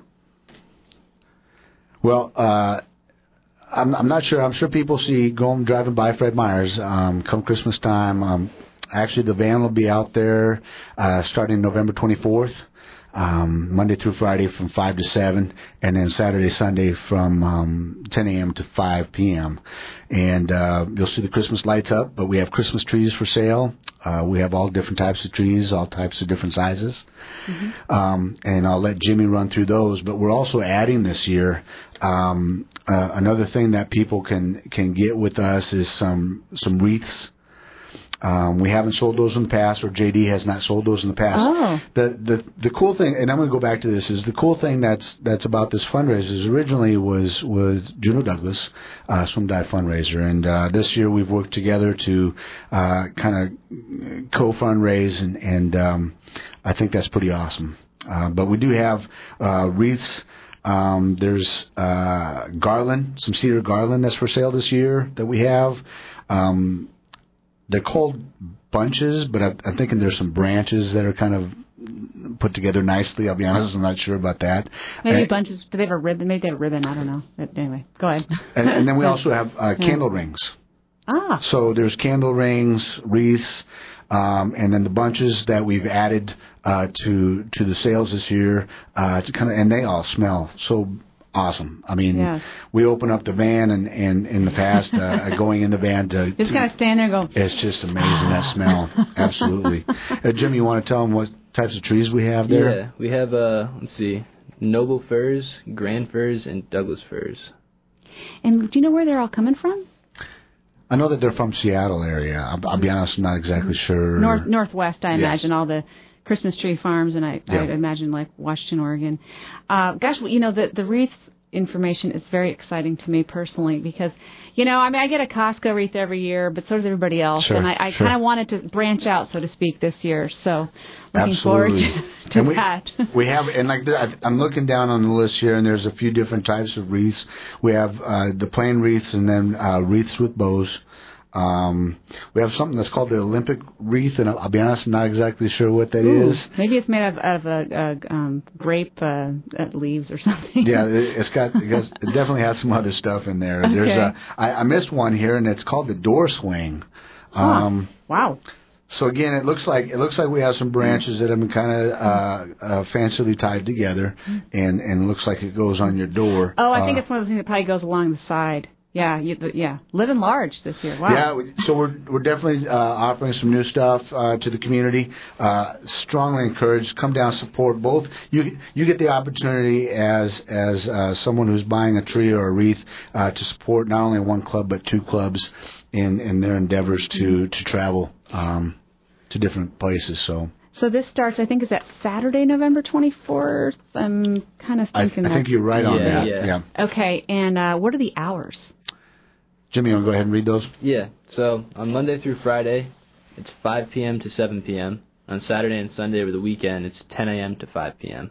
Well, I'm not sure. I'm sure people driving by Fred Meyer's come Christmas time. Actually, the van will be out there starting November 24th, Monday through Friday from 5 to 7, and then Saturday, Sunday from 10 a.m. to 5 p.m. And you'll see the Christmas lights up, but we have Christmas trees for sale. We have all different types of trees, all types of different sizes. Mm-hmm. And I'll let Jimmy run through those. But we're also adding this year another thing that people can get with us is some wreaths. We haven't sold those in the past, or JD has not sold those in the past. Oh. The cool thing, and I'm going to go back to this, is the cool thing that's about this fundraiser is originally was Juneau Douglas Swim Dive fundraiser, and this year we've worked together to kind of co-fundraise, and I think that's pretty awesome. But we do have wreaths. There's garland, some cedar garland that's for sale this year that we have. They're called bunches, but I'm thinking there's some branches that are kind of put together nicely. I'll be honest, I'm not sure about that. Maybe bunches. Do they have a ribbon? Maybe they have a ribbon. I don't know. But anyway, go ahead. And then we also have candle rings. Ah. So there's candle rings, wreaths, and then the bunches that we've added to the sales this year to kind of, and they all smell so awesome. I mean, we open up the van, and in the past, going in the van to just kind of stand there and go. It's just amazing, that smell. Absolutely. Jim, you want to tell them what types of trees we have there? Yeah, we have let's see, Noble firs, Grand firs, and Douglas firs. And do you know where they're all coming from? I know that they're from Seattle area. I'll be honest, I'm not exactly sure. Northwest, I imagine, all the Christmas tree farms, and I imagine like Washington, Oregon. Gosh, you know, the wreath information is very exciting to me personally because, you know, I mean, I get a Costco wreath every year, but so does everybody else. Sure, and I kind of wanted to branch out, so to speak, this year. So looking forward to that. We have, and like I'm looking down on the list here, and there's a few different types of wreaths. We have the plain wreaths and then wreaths with bows. We have something that's called the Olympic wreath, and I'll be honest, I'm not exactly sure what that is. Maybe it's made out of grape leaves or something. Yeah, it definitely has some other stuff in there. Okay. There's I missed one here, and it's called the door swing. Wow. So again, it looks like we have some branches that have been kind of fancily tied together, and it looks like it goes on your door. Oh, I think it's one of the things that probably goes along the side. Yeah, living large this year. Wow. Yeah, so we're definitely offering some new stuff to the community. Strongly encouraged, come down, support both. You get the opportunity as someone who's buying a tree or a wreath to support not only one club but two clubs in their endeavors to travel to different places. So this starts, I think, is that Saturday, November 24th? I'm kind of thinking I think you're right on that. Yeah. Okay, and what are the hours? Jimmy, you want to go ahead and read those? Yeah. So on Monday through Friday, it's 5 p.m. to 7 p.m. On Saturday and Sunday over the weekend, it's 10 a.m. to 5 p.m.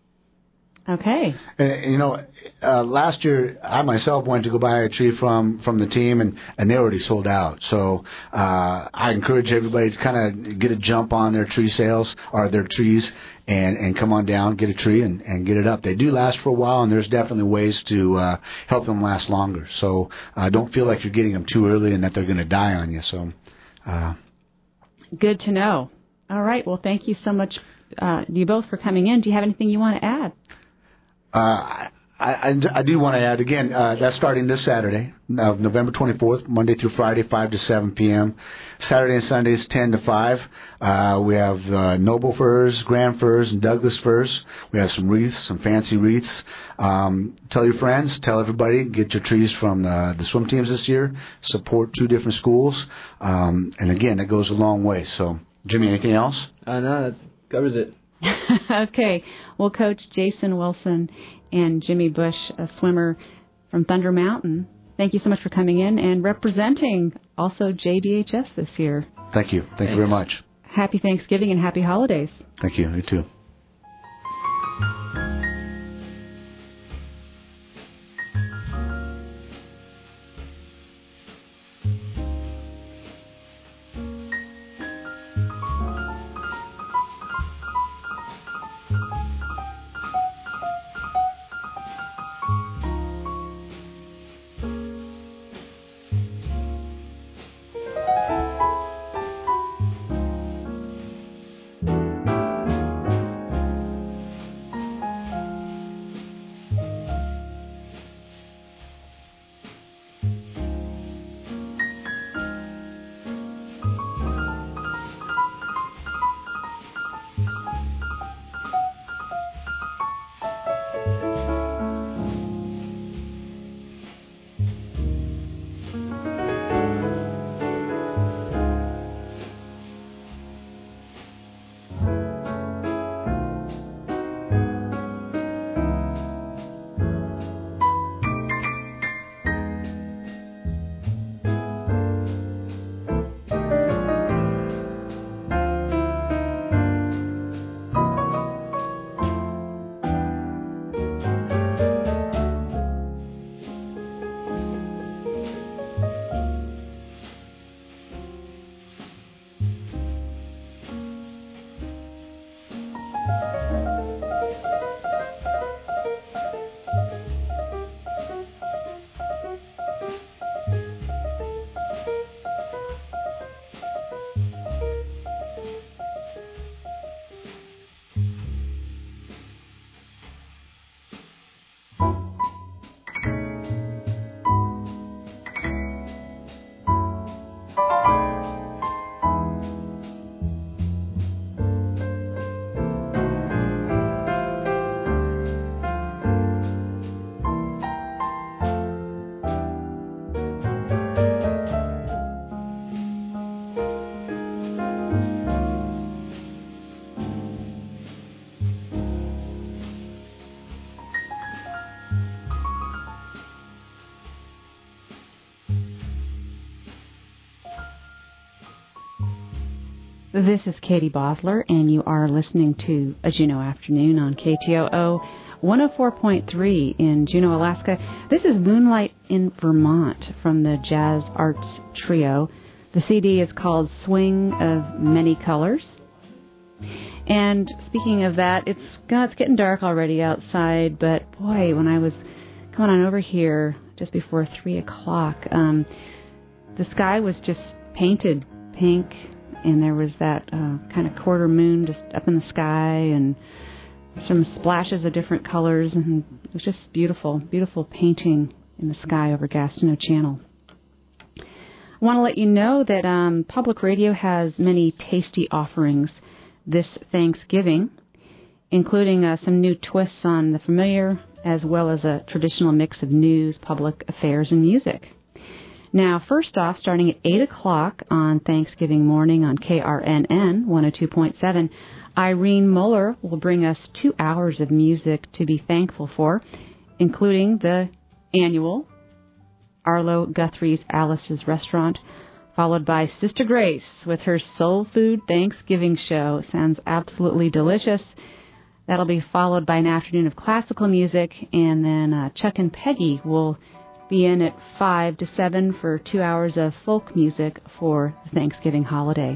Okay. And, you know, last year I myself went to go buy a tree from the team, and they already sold out. So I encourage everybody to kind of get a jump on their tree sales or their trees and come on down, get a tree, and get it up. They do last for a while, and there's definitely ways to help them last longer. So don't feel like you're getting them too early and that they're going to die on you. So good to know. All right. Well, thank you so much, you both, for coming in. Do you have anything you want to add? I do want to add, again, that's starting this Saturday, November 24th, Monday through Friday, 5 to 7 p.m. Saturday and Sundays, 10 to 5. We have Noble firs, Grand firs, and Douglas firs. We have some wreaths, some fancy wreaths. Tell your friends, tell everybody, get your trees from the swim teams this year. Support two different schools. And again, that goes a long way. So, Jimmy, anything else? No, that covers it. Okay. Well, Coach Jason Wilson and Jimmy Bush, a swimmer from Thunder Mountain, thank you so much for coming in and representing also JDHS this year. Thank you. Thank you very much. Happy Thanksgiving and happy holidays. Thank you. You too. This is Katie Bosler, and you are listening to A Juneau Afternoon on KTOO 104.3 in Juneau, Alaska. This is Moonlight in Vermont from the Jazz Arts Trio. The CD is called Swing of Many Colors. And speaking of that, it's getting dark already outside, but boy, when I was coming on over here just before 3 o'clock, the sky was just painted pink, and there was that kind of quarter moon just up in the sky and some splashes of different colors, and it was just beautiful, beautiful painting in the sky over Gastineau Channel. I want to let you know that Public Radio has many tasty offerings this Thanksgiving, including some new twists on the familiar, as well as a traditional mix of news, public affairs, and music. Now, first off, starting at 8 o'clock on Thanksgiving morning on KRNN 102.7, Irene Muller will bring us 2 hours of music to be thankful for, including the annual Arlo Guthrie's Alice's Restaurant, followed by Sister Grace with her Soul Food Thanksgiving show. Sounds absolutely delicious. That'll be followed by an afternoon of classical music, and then Chuck and Peggy will be in at 5 to 7 for 2 hours of folk music for the Thanksgiving holiday.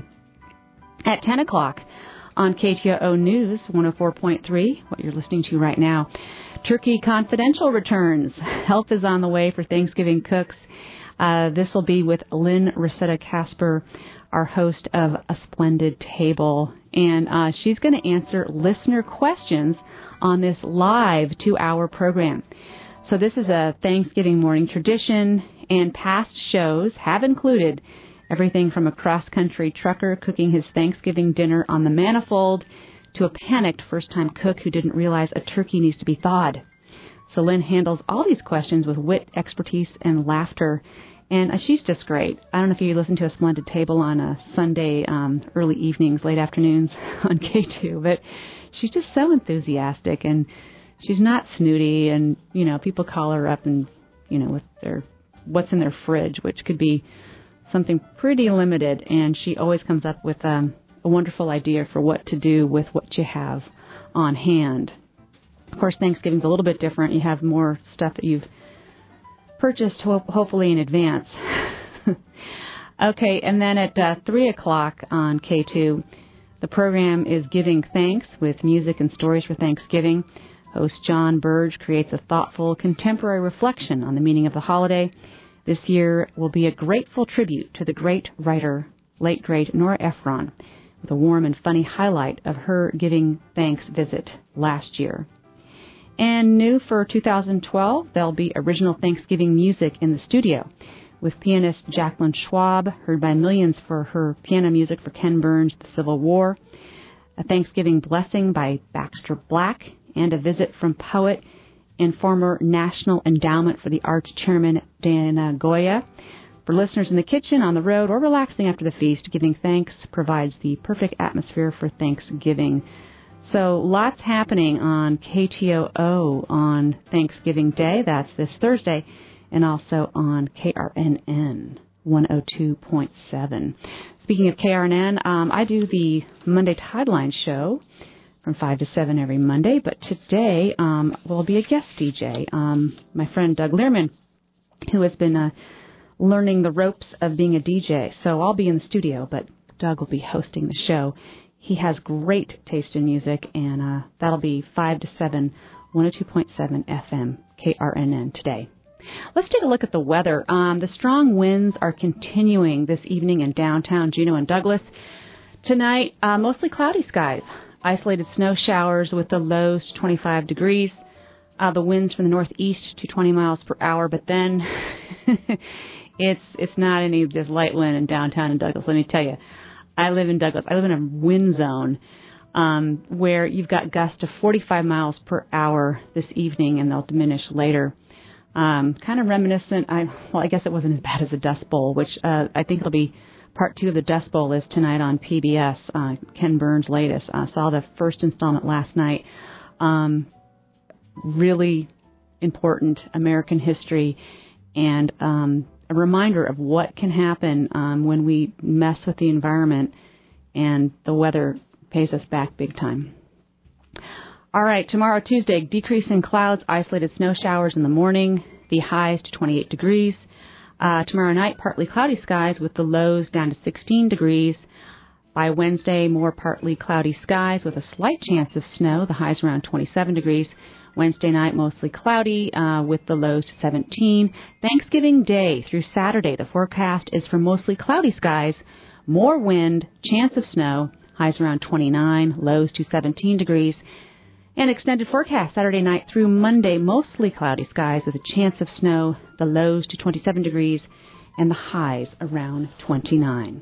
At 10 o'clock on KTOO News 104.3, what you're listening to right now, Turkey Confidential returns. Help is on the way for Thanksgiving cooks. This will be with Lynn Rosetta Casper, our host of A Splendid Table, and she's going to answer listener questions on this live 2-hour program. So this is a Thanksgiving morning tradition, and past shows have included everything from a cross-country trucker cooking his Thanksgiving dinner on the manifold to a panicked first-time cook who didn't realize a turkey needs to be thawed. So Lynn handles all these questions with wit, expertise, and laughter, and she's just great. I don't know if you listen to A Splendid Table on a Sunday early evenings, late afternoons on K2, but she's just so enthusiastic, and she's not snooty, and, you know, people call her up and, you know, with their what's in their fridge, which could be something pretty limited, and she always comes up with a wonderful idea for what to do with what you have on hand. Of course, Thanksgiving's a little bit different. You have more stuff that you've purchased, hopefully in advance. Okay, and then at 3 o'clock on K2, the program is Giving Thanks with music and stories for Thanksgiving. Host John Burge creates a thoughtful, contemporary reflection on the meaning of the holiday. This year will be a grateful tribute to the great writer, late great Nora Ephron, with a warm and funny highlight of her Giving Thanks visit last year. And new for 2012, there'll be original Thanksgiving music in the studio, with pianist Jacqueline Schwab, heard by millions for her piano music for Ken Burns' The Civil War, a Thanksgiving blessing by Baxter Black, and a visit from poet and former National Endowment for the Arts Chairman Dana Goya. For listeners in the kitchen, on the road, or relaxing after the feast, Giving Thanks provides the perfect atmosphere for Thanksgiving. So lots happening on KTOO on Thanksgiving Day. That's this Thursday, and also on KRNN 102.7. Speaking of KRNN, I do the Monday Tideline show from 5 to 7 every Monday, but today will be a guest DJ. My friend Doug Learman, who has been learning the ropes of being a DJ. So I'll be in the studio, but Doug will be hosting the show. He has great taste in music, and that'll be 5 to 7, 102.7 FM, KRNN today. Let's take a look at the weather. The strong winds are continuing this evening in downtown Juneau and Douglas. Tonight, mostly cloudy skies. Isolated snow showers with the lows to 25 degrees. The winds from the northeast to 20 miles per hour, but then it's not any of this light wind in downtown in Douglas. Let me tell you, I live in Douglas. I live in a wind zone where you've got gusts of 45 miles per hour this evening, and they'll diminish later. Kind of reminiscent. I guess it wasn't as bad as a Dust Bowl, which I think it'll be part 2 of the Dust Bowl is tonight on PBS, Ken Burns' latest. I saw the first installment last night. Really important American history, and a reminder of what can happen when we mess with the environment and the weather pays us back big time. All right, tomorrow, Tuesday, decrease in clouds, isolated snow showers in the morning, the highs to 28 degrees. Tomorrow night, partly cloudy skies with the lows down to 16 degrees. By Wednesday, more partly cloudy skies with a slight chance of snow, the highs around 27 degrees. Wednesday night, mostly cloudy with the lows to 17. Thanksgiving Day through Saturday, the forecast is for mostly cloudy skies, more wind, chance of snow, highs around 29, lows to 17 degrees. An extended forecast Saturday night through Monday, mostly cloudy skies with a chance of snow, the lows to 27 degrees, and the highs around 29.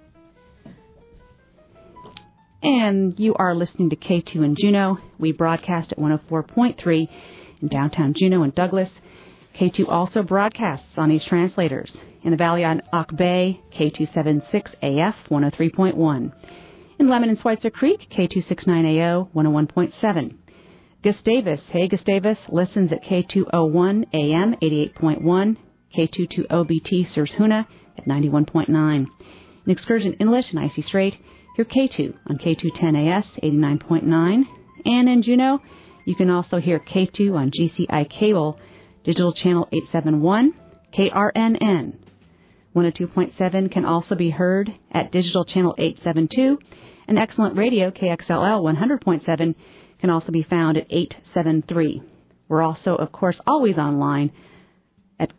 And you are listening to K2 in Juneau. We broadcast at 104.3 in downtown Juneau and Douglas. K2 also broadcasts on these translators. In the Valley on Ock Bay, K276 AF 103.1. In Lemon and Schweitzer Creek, K269AO 101.7. Gustavus, hey Gustavus, listens at K201 AM 88.1. K220BT serves Hoonah at 91.9. In Excursion Inlet and Icy Strait, hear K2 on K210AS 89.9. And in Juneau, you can also hear K2 on GCI Cable, Digital Channel 871, KRNN. 102.7 can also be heard at Digital Channel 872, and Excellent Radio, KXLL 100.7, can also be found at 873. We're also, of course, always online at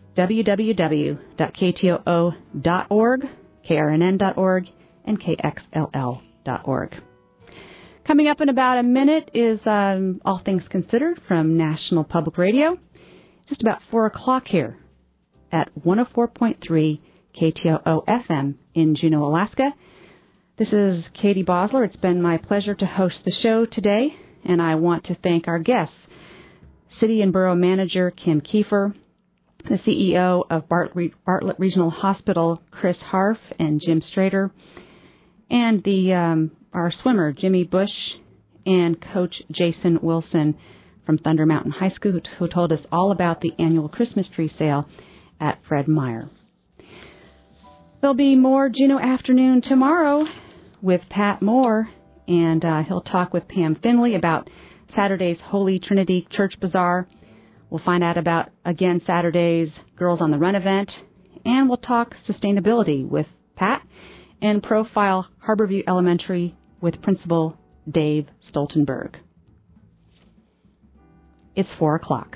www.ktoo.org, krnn.org, and kxll.org. Coming up in about a minute is All Things Considered from National Public Radio. Just about 4 o'clock here at 104.3 KTOO FM in Juneau, Alaska. This is Katie Bosler. It's been my pleasure to host the show today, and I want to thank our guests, City and Borough Manager Kim Kiefer, the CEO of Bartlett Regional Hospital, Chris Harf and Jim Strader, and our swimmer, Jimmy Bush, and Coach Jason Wilson from Thunder Mountain High School, who told us all about the annual Christmas tree sale at Fred Meyer. There'll be more Juneau Afternoon tomorrow with Pat Moore, and he'll talk with Pam Finley about Saturday's Holy Trinity Church Bazaar. We'll find out about, again, Saturday's Girls on the Run event, and we'll talk sustainability with Pat and profile Harborview Elementary with Principal Dave Stoltenberg. It's 4 o'clock.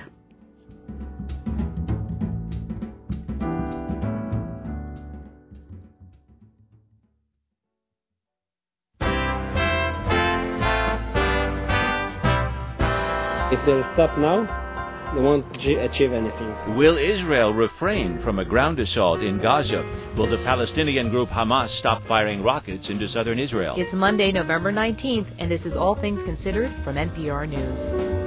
If they stop now, they won't achieve anything. Will Israel refrain from a ground assault in Gaza? Will the Palestinian group Hamas stop firing rockets into southern Israel? It's Monday, November 19th, and this is All Things Considered from NPR News.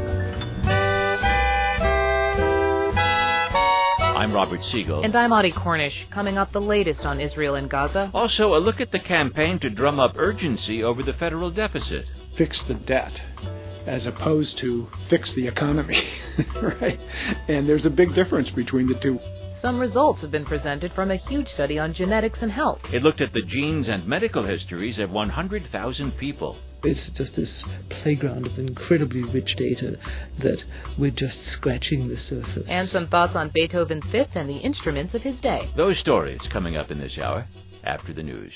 I'm Robert Siegel. And I'm Audie Cornish. Coming up, the latest on Israel and Gaza. Also, a look at the campaign to drum up urgency over the federal deficit. Fix the debt, as opposed to fix the economy, right? And there's a big difference between the two. Some results have been presented from a huge study on genetics and health. It looked at the genes and medical histories of 100,000 people. It's just this playground of incredibly rich data that we're just scratching the surface. And some thoughts on Beethoven's Fifth and the instruments of his day. Those stories coming up in this hour after the news.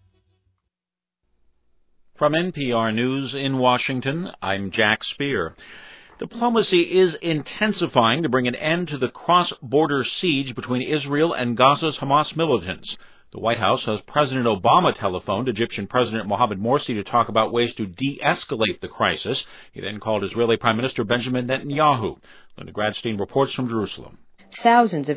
From NPR News in Washington, I'm Jack Speer. Diplomacy is intensifying to bring an end to the cross-border siege between Israel and Gaza's Hamas militants. The White House has President Obama telephoned Egyptian President Mohamed Morsi to talk about ways to de-escalate the crisis. He then called Israeli Prime Minister Benjamin Netanyahu. Linda Gradstein reports from Jerusalem. Thousands of